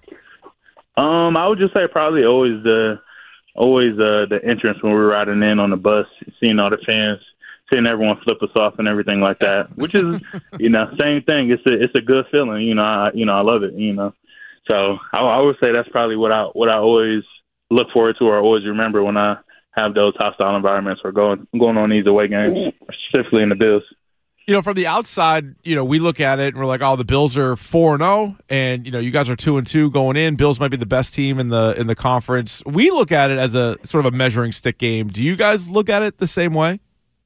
Um, I would just say probably always the always uh, the entrance when we were riding in on the bus, seeing all the fans, seeing everyone flip us off and everything like that. Which is, you know, same thing. It's a it's a good feeling. You know, I you know I love it. You know, so I, I would say that's probably what I what I always look forward to or always remember when I have those hostile environments or going going on these away games, specifically in the Bills. You know, from the outside, you know, we look at it and we're like, oh, the Bills are four and oh, and you know, you guys are two and two going in. Bills might be the best team in the in the conference. We look at it as a sort of a measuring stick game. Do you guys look at it the same way?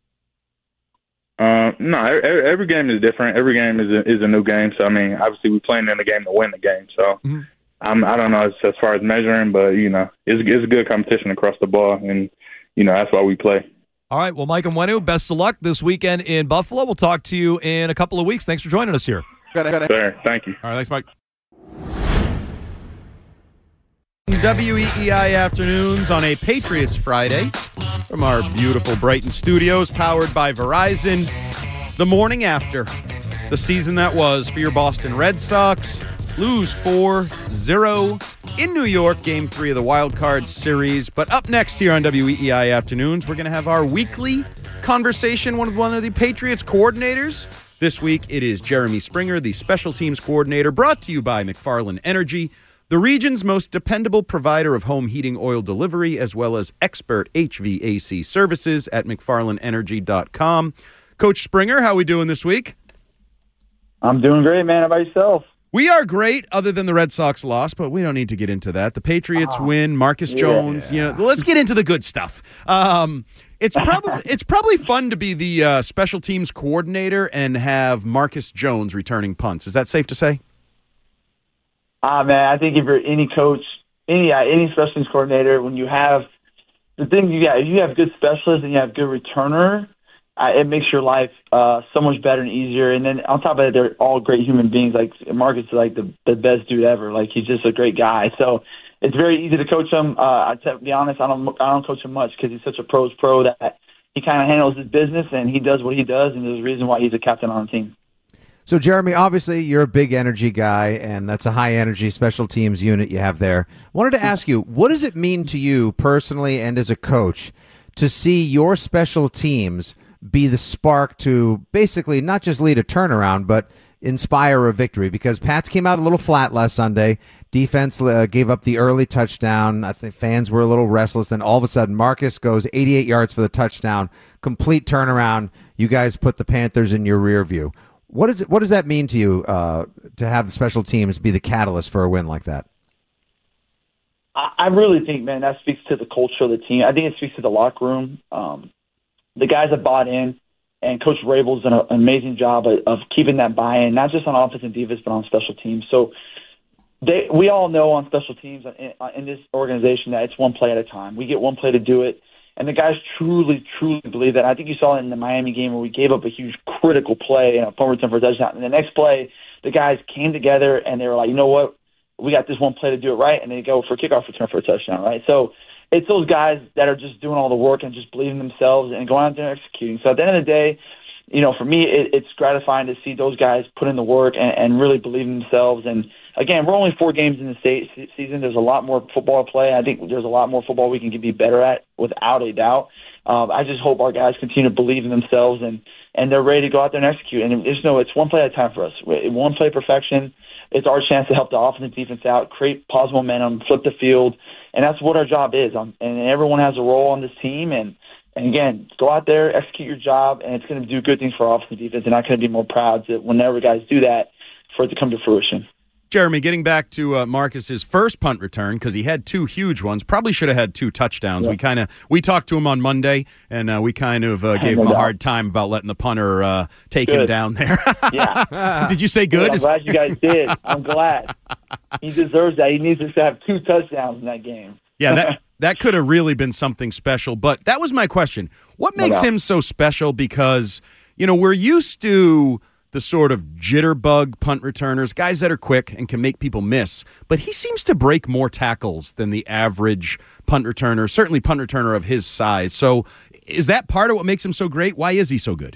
Uh, no, every, every game is different. Every game is a, is a new game. So I mean, obviously, we're playing in the game to win the game. So Mm-hmm. I'm, I don't know as, as far as measuring, but you know, it's it's a good competition across the ball, and you know that's why we play. All right, well, Mike Onwenu, best of luck this weekend in Buffalo. We'll talk to you in a couple of weeks. Thanks for joining us here. Sir, thank you. All right, thanks, Mike. W E E I afternoons on a Patriots Friday from our beautiful Brighton studios, powered by Verizon. The morning after the season that was for your Boston Red Sox, lose four zero in New York, game three of the Wild Card Series. But up next here on W E E I afternoons, we're going to have our weekly conversation with one of the Patriots coordinators. This week, it is Jeremy Springer, the special teams coordinator, brought to you by McFarland Energy. the region's most dependable provider of home heating oil delivery, as well as expert H V A C services at McFarland Energy dot com. Coach Springer, how are we doing this week? I'm doing great, man. How about yourself? We are great, other than the Red Sox loss, but we don't need to get into that. The Patriots oh, win. Marcus yeah. Jones. You know, let's get into the good stuff. Um, it's probably it's probably fun to be the uh, special teams coordinator and have Marcus Jones returning punts. Is that safe to say? Ah, uh, man, I think if you're any coach, any uh, any special teams coordinator, when you have the thing you got, if you have good specialists and you have good returner, Uh, it makes your life uh, so much better and easier. And then on top of it, they're all great human beings. Like Marcus is like the, the best dude ever. Like he's just a great guy. So it's very easy to coach him. Uh, to be honest, I don't I don't coach him much because he's such a pro's pro that he kind of handles his business and he does what he does. And there's a reason why he's a captain on the team. So, Jeremy, obviously you're a big energy guy, and that's a high-energy special teams unit you have there. Wanted to ask you, what does it mean to you personally and as a coach to see your special teams be the spark to basically not just lead a turnaround, but inspire a victory? Because Pats came out a little flat last Sunday. Defense uh, gave up the early touchdown. I think fans were a little restless. Then all of a sudden, Marcus goes eighty-eight yards for the touchdown. Complete turnaround. You guys put the Panthers in your rear view. What is it? What does that mean to you uh, to have the special teams be the catalyst for a win like that? I really think, man, that speaks to the culture of the team. I think it speaks to the locker room. Um, The guys have bought in, and Coach Rabel's done an amazing job of, of keeping that buy-in, not just on offense and defense, but on special teams. So they, we all know on special teams in, in this organization that it's one play at a time. We get one play to do it, and the guys truly, truly believe that. I think you saw it in the Miami game where we gave up a huge critical play and a punt return for a touchdown. And the next play, the guys came together, and they were like, you know what, we got this one play to do it right, and they go for a kickoff return for a touchdown, right? So it's those guys that are just doing all the work and just believing in themselves and going out there and executing. So at the end of the day, you know, for me, it, it's gratifying to see those guys put in the work and, and really believe in themselves. And again, we're only four games in the state season. There's a lot more football to play. I think there's a lot more football we can be better at, without a doubt. Um, I just hope our guys continue to believe in themselves and, and they're ready to go out there and execute. And just know it's one play at a time for us. One play perfection. It's our chance to help the offense and defense out, create positive momentum, flip the field. And that's what our job is. Um, and everyone has a role on this team. And, and again, go out there, execute your job, and it's going to do good things for our offense and defense. And I couldn't be more proud that whenever guys do that, for it to come to fruition. Jeremy, getting back to uh, Marcus's first punt return, because he had two huge ones, probably should have had two touchdowns. Yeah. We kind of we talked to him on Monday, and uh, we kind of uh, gave him a hard time about letting the punter uh, take good. him down there. Yeah. Did you say good? good. I'm glad you guys did. I'm glad. He deserves that. He needs to have two touchdowns in that game. Yeah, that that could have really been something special. But that was my question. What makes no him so special? Because, you know, we're used to the sort of jitterbug punt returners, guys that are quick and can make people miss. But he seems to break more tackles than the average punt returner, certainly punt returner of his size. So is that part of what makes him so great? Why is he so good?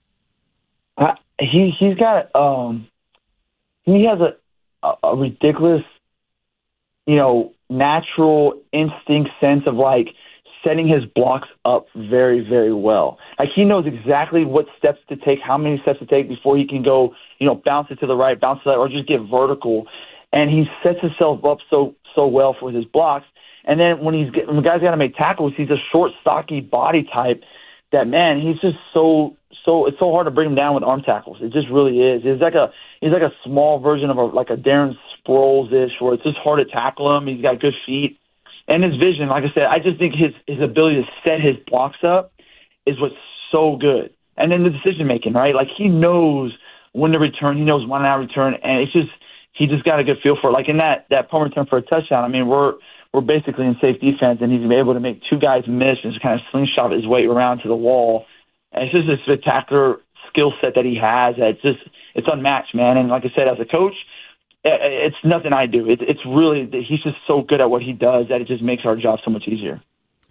Uh, he, he's got um, – he has a, a, a ridiculous, you know, natural instinct sense of, like, setting his blocks up very, very well. Like, he knows exactly what steps to take, how many steps to take before he can go, you know, bounce it to the right, bounce it to the left, or just get vertical. And he sets himself up so so well for his blocks. And then when he's when the guy's got to make tackles, he's a short, stocky body type that, man, he's just so so it's so hard to bring him down with arm tackles. It just really is. He's like a he's like a small version of a like a Darren Sproles-ish, where it's just hard to tackle him. He's got good feet. And his vision, like I said, I just think his, his ability to set his blocks up is what's so good. And then the decision-making, right? Like, he knows when to return. He knows when not return. And it's just he just got a good feel for it. Like, in that, that punt return for a touchdown, I mean, we're we're basically in safe defense, and he's able to make two guys miss and just kind of slingshot his way around to the wall. And it's just a spectacular skill set that he has. It's just it's unmatched, man. And like I said, as a coach, it's nothing I do. It, it's really he's just so good at what he does that it just makes our job so much easier.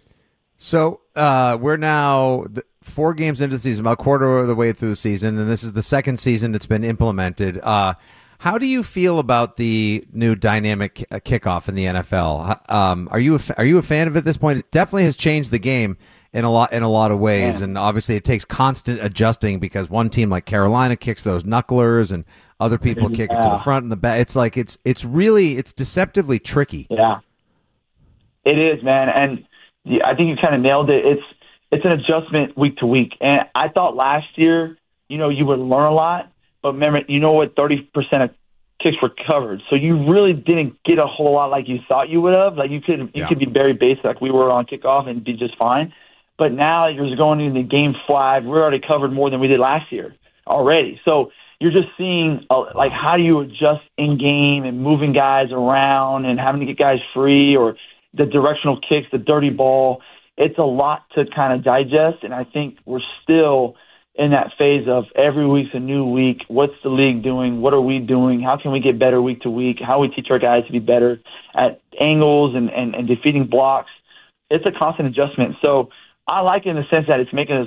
So uh, we're now four games into the season, about a quarter of the way through the season, and this is the second season it's been implemented. Uh, how do you feel about the new dynamic kickoff in the N F L? Um, are you a, are you a fan of it at this point? It definitely has changed the game. in a lot in a lot of ways. Yeah. And obviously it takes constant adjusting because one team like Carolina kicks those knucklers and other people kick it to the front and the back. It's like it's it's really it's deceptively tricky. Yeah, it is, man. And yeah, I think you kind of nailed it. It's it's an adjustment week to week. And I thought last year, you know, you would learn a lot. But remember, you know what, thirty percent of kicks were covered. So you really didn't get a whole lot like you thought you would have. Like you could you Yeah. could be very basic like we were on kickoff and be just fine. But now you're going into game five. We're already covered more than we did last year already. So you're just seeing, uh, like, how do you adjust in-game and moving guys around and having to get guys free or the directional kicks, the dirty ball. It's a lot to kind of digest, and I think we're still in that phase of every week's a new week. What's the league doing? What are we doing? How can we get better week to week? How we teach our guys to be better at angles and, and, and defeating blocks. It's a constant adjustment. So I like it in the sense that it's making us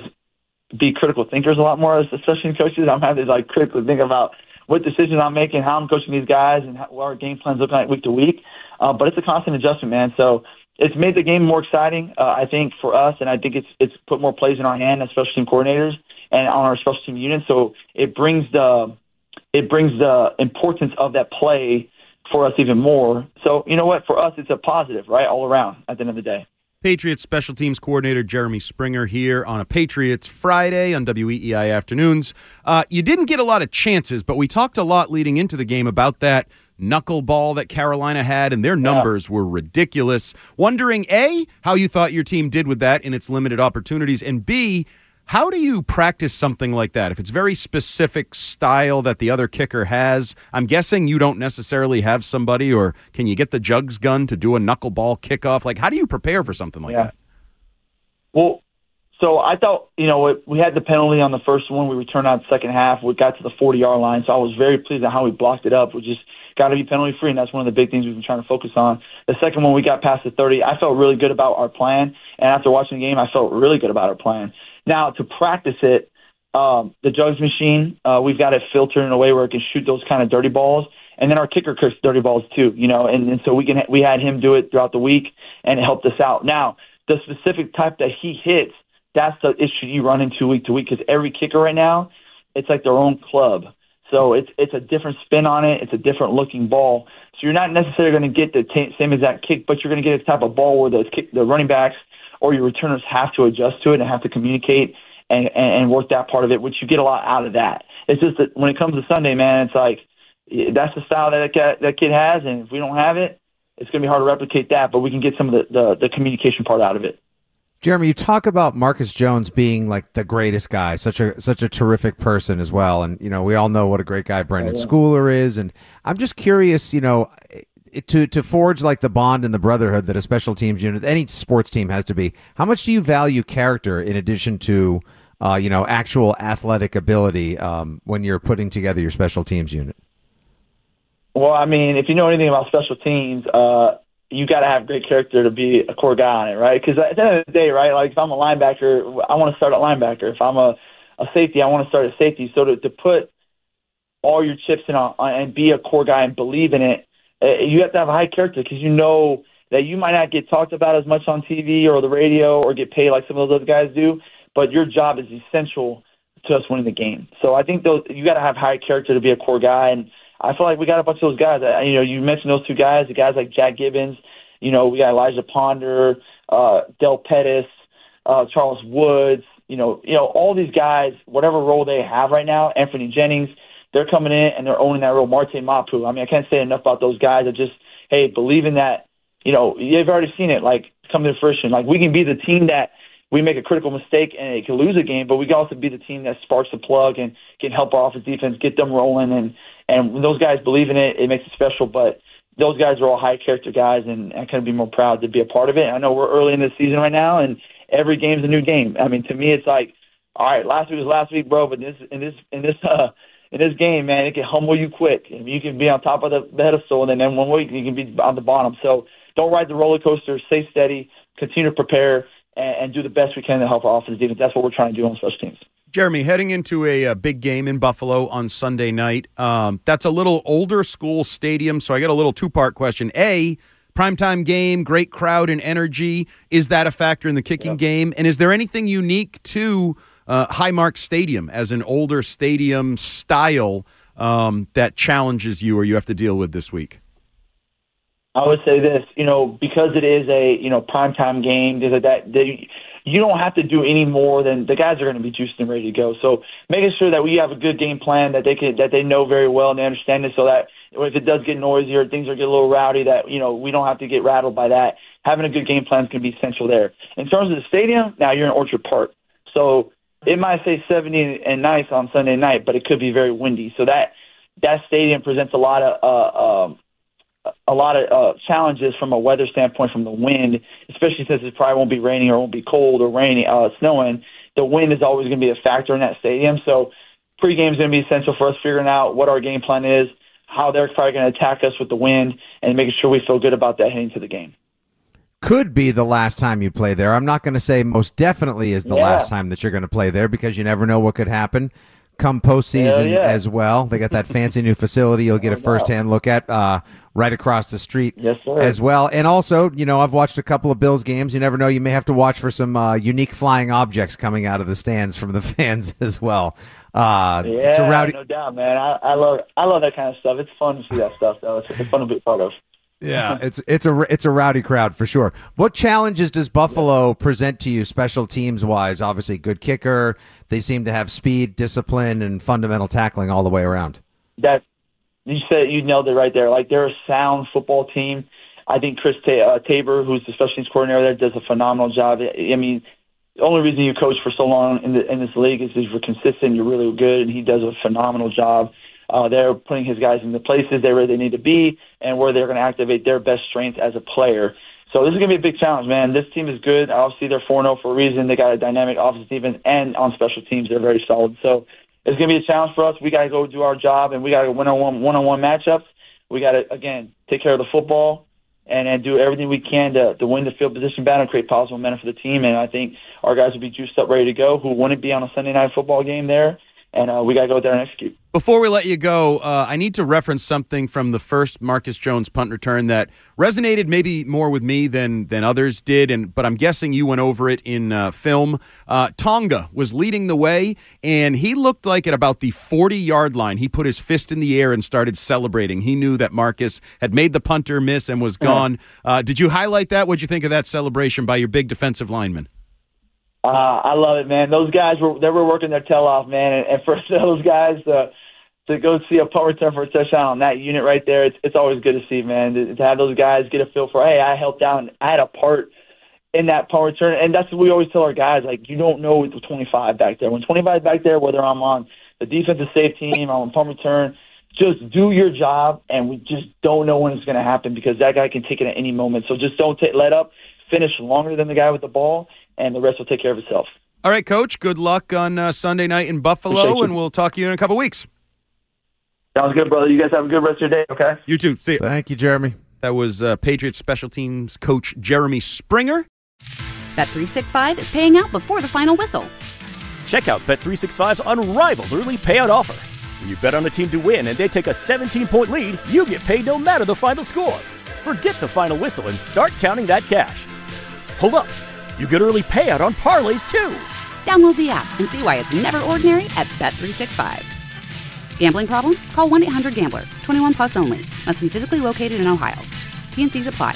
be critical thinkers a lot more, especially in coaches. I'm having to like critically think about what decisions I'm making, how I'm coaching these guys, and how, what our game plans look like week to week. Uh, but it's a constant adjustment, man. So it's made the game more exciting, uh, I think, for us, and I think it's it's put more plays in our hand as special team coordinators and on our special team units. So it brings the it brings the importance of that play for us even more. So you know what? For us, it's a positive, right, all around at the end of the day. Patriots special teams coordinator Jeremy Springer here on a Patriots Friday on W E E I Afternoons. Uh, you didn't get a lot of chances, but we talked a lot leading into the game about that knuckleball that Carolina had, and their numbers yeah. were ridiculous. Wondering, A, how you thought your team did with that in its limited opportunities, and B, how do you practice something like that? If it's very specific style that the other kicker has, I'm guessing you don't necessarily have somebody, or can you get the jugs gun to do a knuckleball kickoff? Like, how do you prepare for something like yeah. that? Well, so I thought, you know, we had the penalty on the first one. We returned out the second half. We got to the forty-yard line, so I was very pleased at how we blocked it up. We just got to be penalty-free, and that's one of the big things we've been trying to focus on. The second one, we got past the thirty. I felt really good about our plan, and after watching the game, I felt really good about our plan. Now, to practice it, um, the jugs machine, uh, we've got it filtered in a way where it can shoot those kind of dirty balls. And then our kicker kicks dirty balls too, you know, and, and so we can we had him do it throughout the week, and it helped us out. Now, the specific type that he hits, that's the issue you run into week to week because every kicker right now, it's like their own club. So it's it's a different spin on it. It's a different looking ball. So you're not necessarily going to get the t- same exact kick, but you're going to get a type of ball where the kick, the running backs or your returners have to adjust to it and have to communicate and, and, and work that part of it, which you get a lot out of that. It's just that when it comes to Sunday, man, it's like that's the style that that, that kid has, and if we don't have it, it's going to be hard to replicate that, but we can get some of the, the, the communication part out of it. Jeremy, you talk about Marcus Jones being like the greatest guy, such a such a terrific person as well, and you know we all know what a great guy Brendan Oh, yeah. Schooler is, and I'm just curious, you know, to to forge like the bond and the brotherhood that a special teams unit, any sports team has to be. How much do you value character in addition to uh, you know actual athletic ability um, when you're putting together your special teams unit? Well, I mean, if you know anything about special teams, uh, you got to have great character to be a core guy on it, right? Because at the end of the day, right, like if I'm a linebacker, I want to start at linebacker. If I'm a, a safety, I want to start at safety. So to, to put all your chips in on, and be a core guy and believe in it, uh, you have to have a high character because you know that you might not get talked about as much on T V or the radio or get paid like some of those other guys do, but your job is essential to us winning the game. So I think those you got to have high character to be a core guy, and I feel like we got a bunch of those guys. I, you know, you mentioned those two guys, the guys like Jack Gibbons. You know, we got Elijah Ponder, uh, Del Pettis, uh, Charles Woods. You know, you know, all these guys, whatever role they have right now, Anthony Jennings, they're coming in and they're owning that role. Marte Mapu. I mean, I can't say enough about those guys. That just, hey, believe in that. You know, you've already seen it, like come to fruition. Like we can be the team that we make a critical mistake and it can lose a game, but we can also be the team that sparks the plug and can help our offense defense get them rolling. And and when those guys believe in it, it makes it special. But those guys are all high character guys, and I couldn't be more proud to be a part of it. I know we're early in the season right now, and every game's a new game. I mean, to me, it's like, all right, last week was last week, bro, but this in this in this uh, in this game, man, it can humble you quick. I mean, you can be on top of the pedestal, and then one week you can be on the bottom. So don't ride the roller coaster. Stay steady. Continue to prepare and, and do the best we can to help our offense defense. That's what we're trying to do on special teams. Jeremy, heading into a, a big game in Buffalo on Sunday night, um, that's a little older school stadium, so I got a little two-part question. A, primetime game, great crowd and energy. Is that a factor in the kicking yeah. game? And is there anything unique to uh, Highmark Stadium as an older stadium style um, that challenges you or you have to deal with this week? I would say this, you know, because it is a, you know, primetime game, that, that they, you don't have to do any more than the guys are going to be juiced and ready to go. So making sure that we have a good game plan that they can, that they know very well and they understand it, so that if it does get noisy or things are get a little rowdy, that, you know, we don't have to get rattled by that. Having a good game plan is going to be essential there. In terms of the stadium, now you're in Orchard Park. So it might say seventy and nice on Sunday night, but it could be very windy. So that, that stadium presents a lot of, uh, um, a lot of uh, challenges from a weather standpoint, from the wind, especially since it probably won't be raining or won't be cold or raining, uh, snowing. The wind is always going to be a factor in that stadium. So pregame is going to be essential for us figuring out what our game plan is, how they're probably going to attack us with the wind, and making sure we feel good about that heading to the game. Could be the last time you play there. I'm not going to say most definitely is the Yeah. last time that you're going to play there, because you never know what could happen come postseason yeah. as well. They got that fancy new facility you'll get a firsthand look at uh, right across the street yes, sir. as well. And also, you know, I've watched a couple of Bills games. You never know. You may have to watch for some uh, unique flying objects coming out of the stands from the fans as well. Uh, Yeah, it's a rowdy- no doubt, man. I, I love I love that kind of stuff. It's fun to see that stuff, though. It's, it's fun to be a part of. Yeah, it's it's a it's a rowdy crowd for sure. What challenges does Buffalo present to you, special teams wise? Obviously, good kicker. They seem to have speed, discipline, and fundamental tackling all the way around. That you said you nailed it right there. Like, they're a sound football team. I think Chris Ta- uh, Tabor, who's the special teams coordinator there, does a phenomenal job. I mean, the only reason you coach for so long in the in this league is because you're consistent, you're really good, and he does a phenomenal job. Uh, they're putting his guys in the places they where they need to be and where they're going to activate their best strengths as a player. So this is going to be a big challenge, man. This team is good. Obviously, they're four and oh for a reason. They got a dynamic offensive defense, and on special teams, they're very solid. So it's going to be a challenge for us. We got to go do our job, and we got to win on one one-on-one matchups. We got to, again, take care of the football and, and do everything we can to, to win the field position battle and create positive momentum for the team. And I think our guys will be juiced up, ready to go, who wouldn't be on a Sunday night football game there. And uh, we got to go there and execute. Before we let you go, uh, I need to reference something from the first Marcus Jones punt return that resonated maybe more with me than than others did, and but I'm guessing you went over it in uh, film. Uh, Tonga was leading the way, and he looked like at about the forty-yard line, he put his fist in the air and started celebrating. He knew that Marcus had made the punter miss and was gone. Uh, did you highlight that? What'd you think of that celebration by your big defensive lineman? Uh, I love it, man. Those guys were they were working their tail off, man. And, and for those guys to to go see a punt return for a touchdown on that unit right there, it's it's always good to see, man. To, to have those guys get a feel for, hey, I helped out, and I had a part in that punt return. And that's what we always tell our guys, like, you don't know with the twenty-five back there. When twenty-five is back there, whether I'm on the defensive safe team, I'm on punt return, just do your job, and we just don't know when it's going to happen because that guy can take it at any moment. So just don't t- let up. Finish longer than the guy with the ball, and the rest will take care of itself. All right, Coach, good luck on uh, Sunday night in Buffalo, and we'll talk to you in a couple weeks. Sounds good, brother. You guys have a good rest of your day, okay? You too. See you. Thank you, Jeremy. That was uh, Patriots special teams coach Jeremy Springer. Bet three sixty-five is paying out before the final whistle. Check out Bet three sixty-five's unrivaled early payout offer. When you bet on a team to win and they take a seventeen-point lead, you get paid no matter the final score. Forget the final whistle and start counting that cash. Hold up. You get early payout on parlays, too. Download the app and see why it's never ordinary at Bet three sixty-five. Gambling problem? Call one eight hundred gambler. twenty-one plus only. Must be physically located in Ohio. T N Cs apply.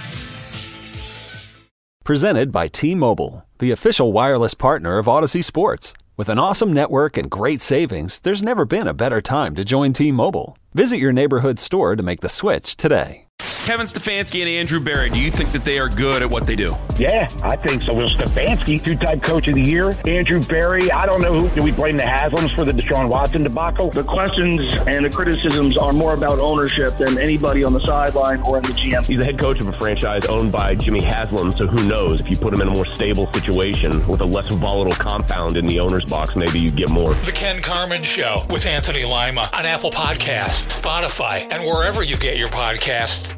Presented by T-Mobile, the official wireless partner of Odyssey Sports. With an awesome network and great savings, there's never been a better time to join T-Mobile. Visit your neighborhood store to make the switch today. Kevin Stefanski and Andrew Berry, do you think that they are good at what they do? Yeah, I think so. Well, Stefanski, two-time coach of the year. Andrew Berry, I don't know who. Do we blame the Haslams for the Deshaun Watson debacle? The questions and the criticisms are more about ownership than anybody on the sideline or in the G M. He's the head coach of a franchise owned by Jimmy Haslam, so who knows? If you put him in a more stable situation with a less volatile compound in the owner's box, maybe you get more. The Ken Carman Show with Anthony Lima on Apple Podcasts, Spotify, and wherever you get your podcasts.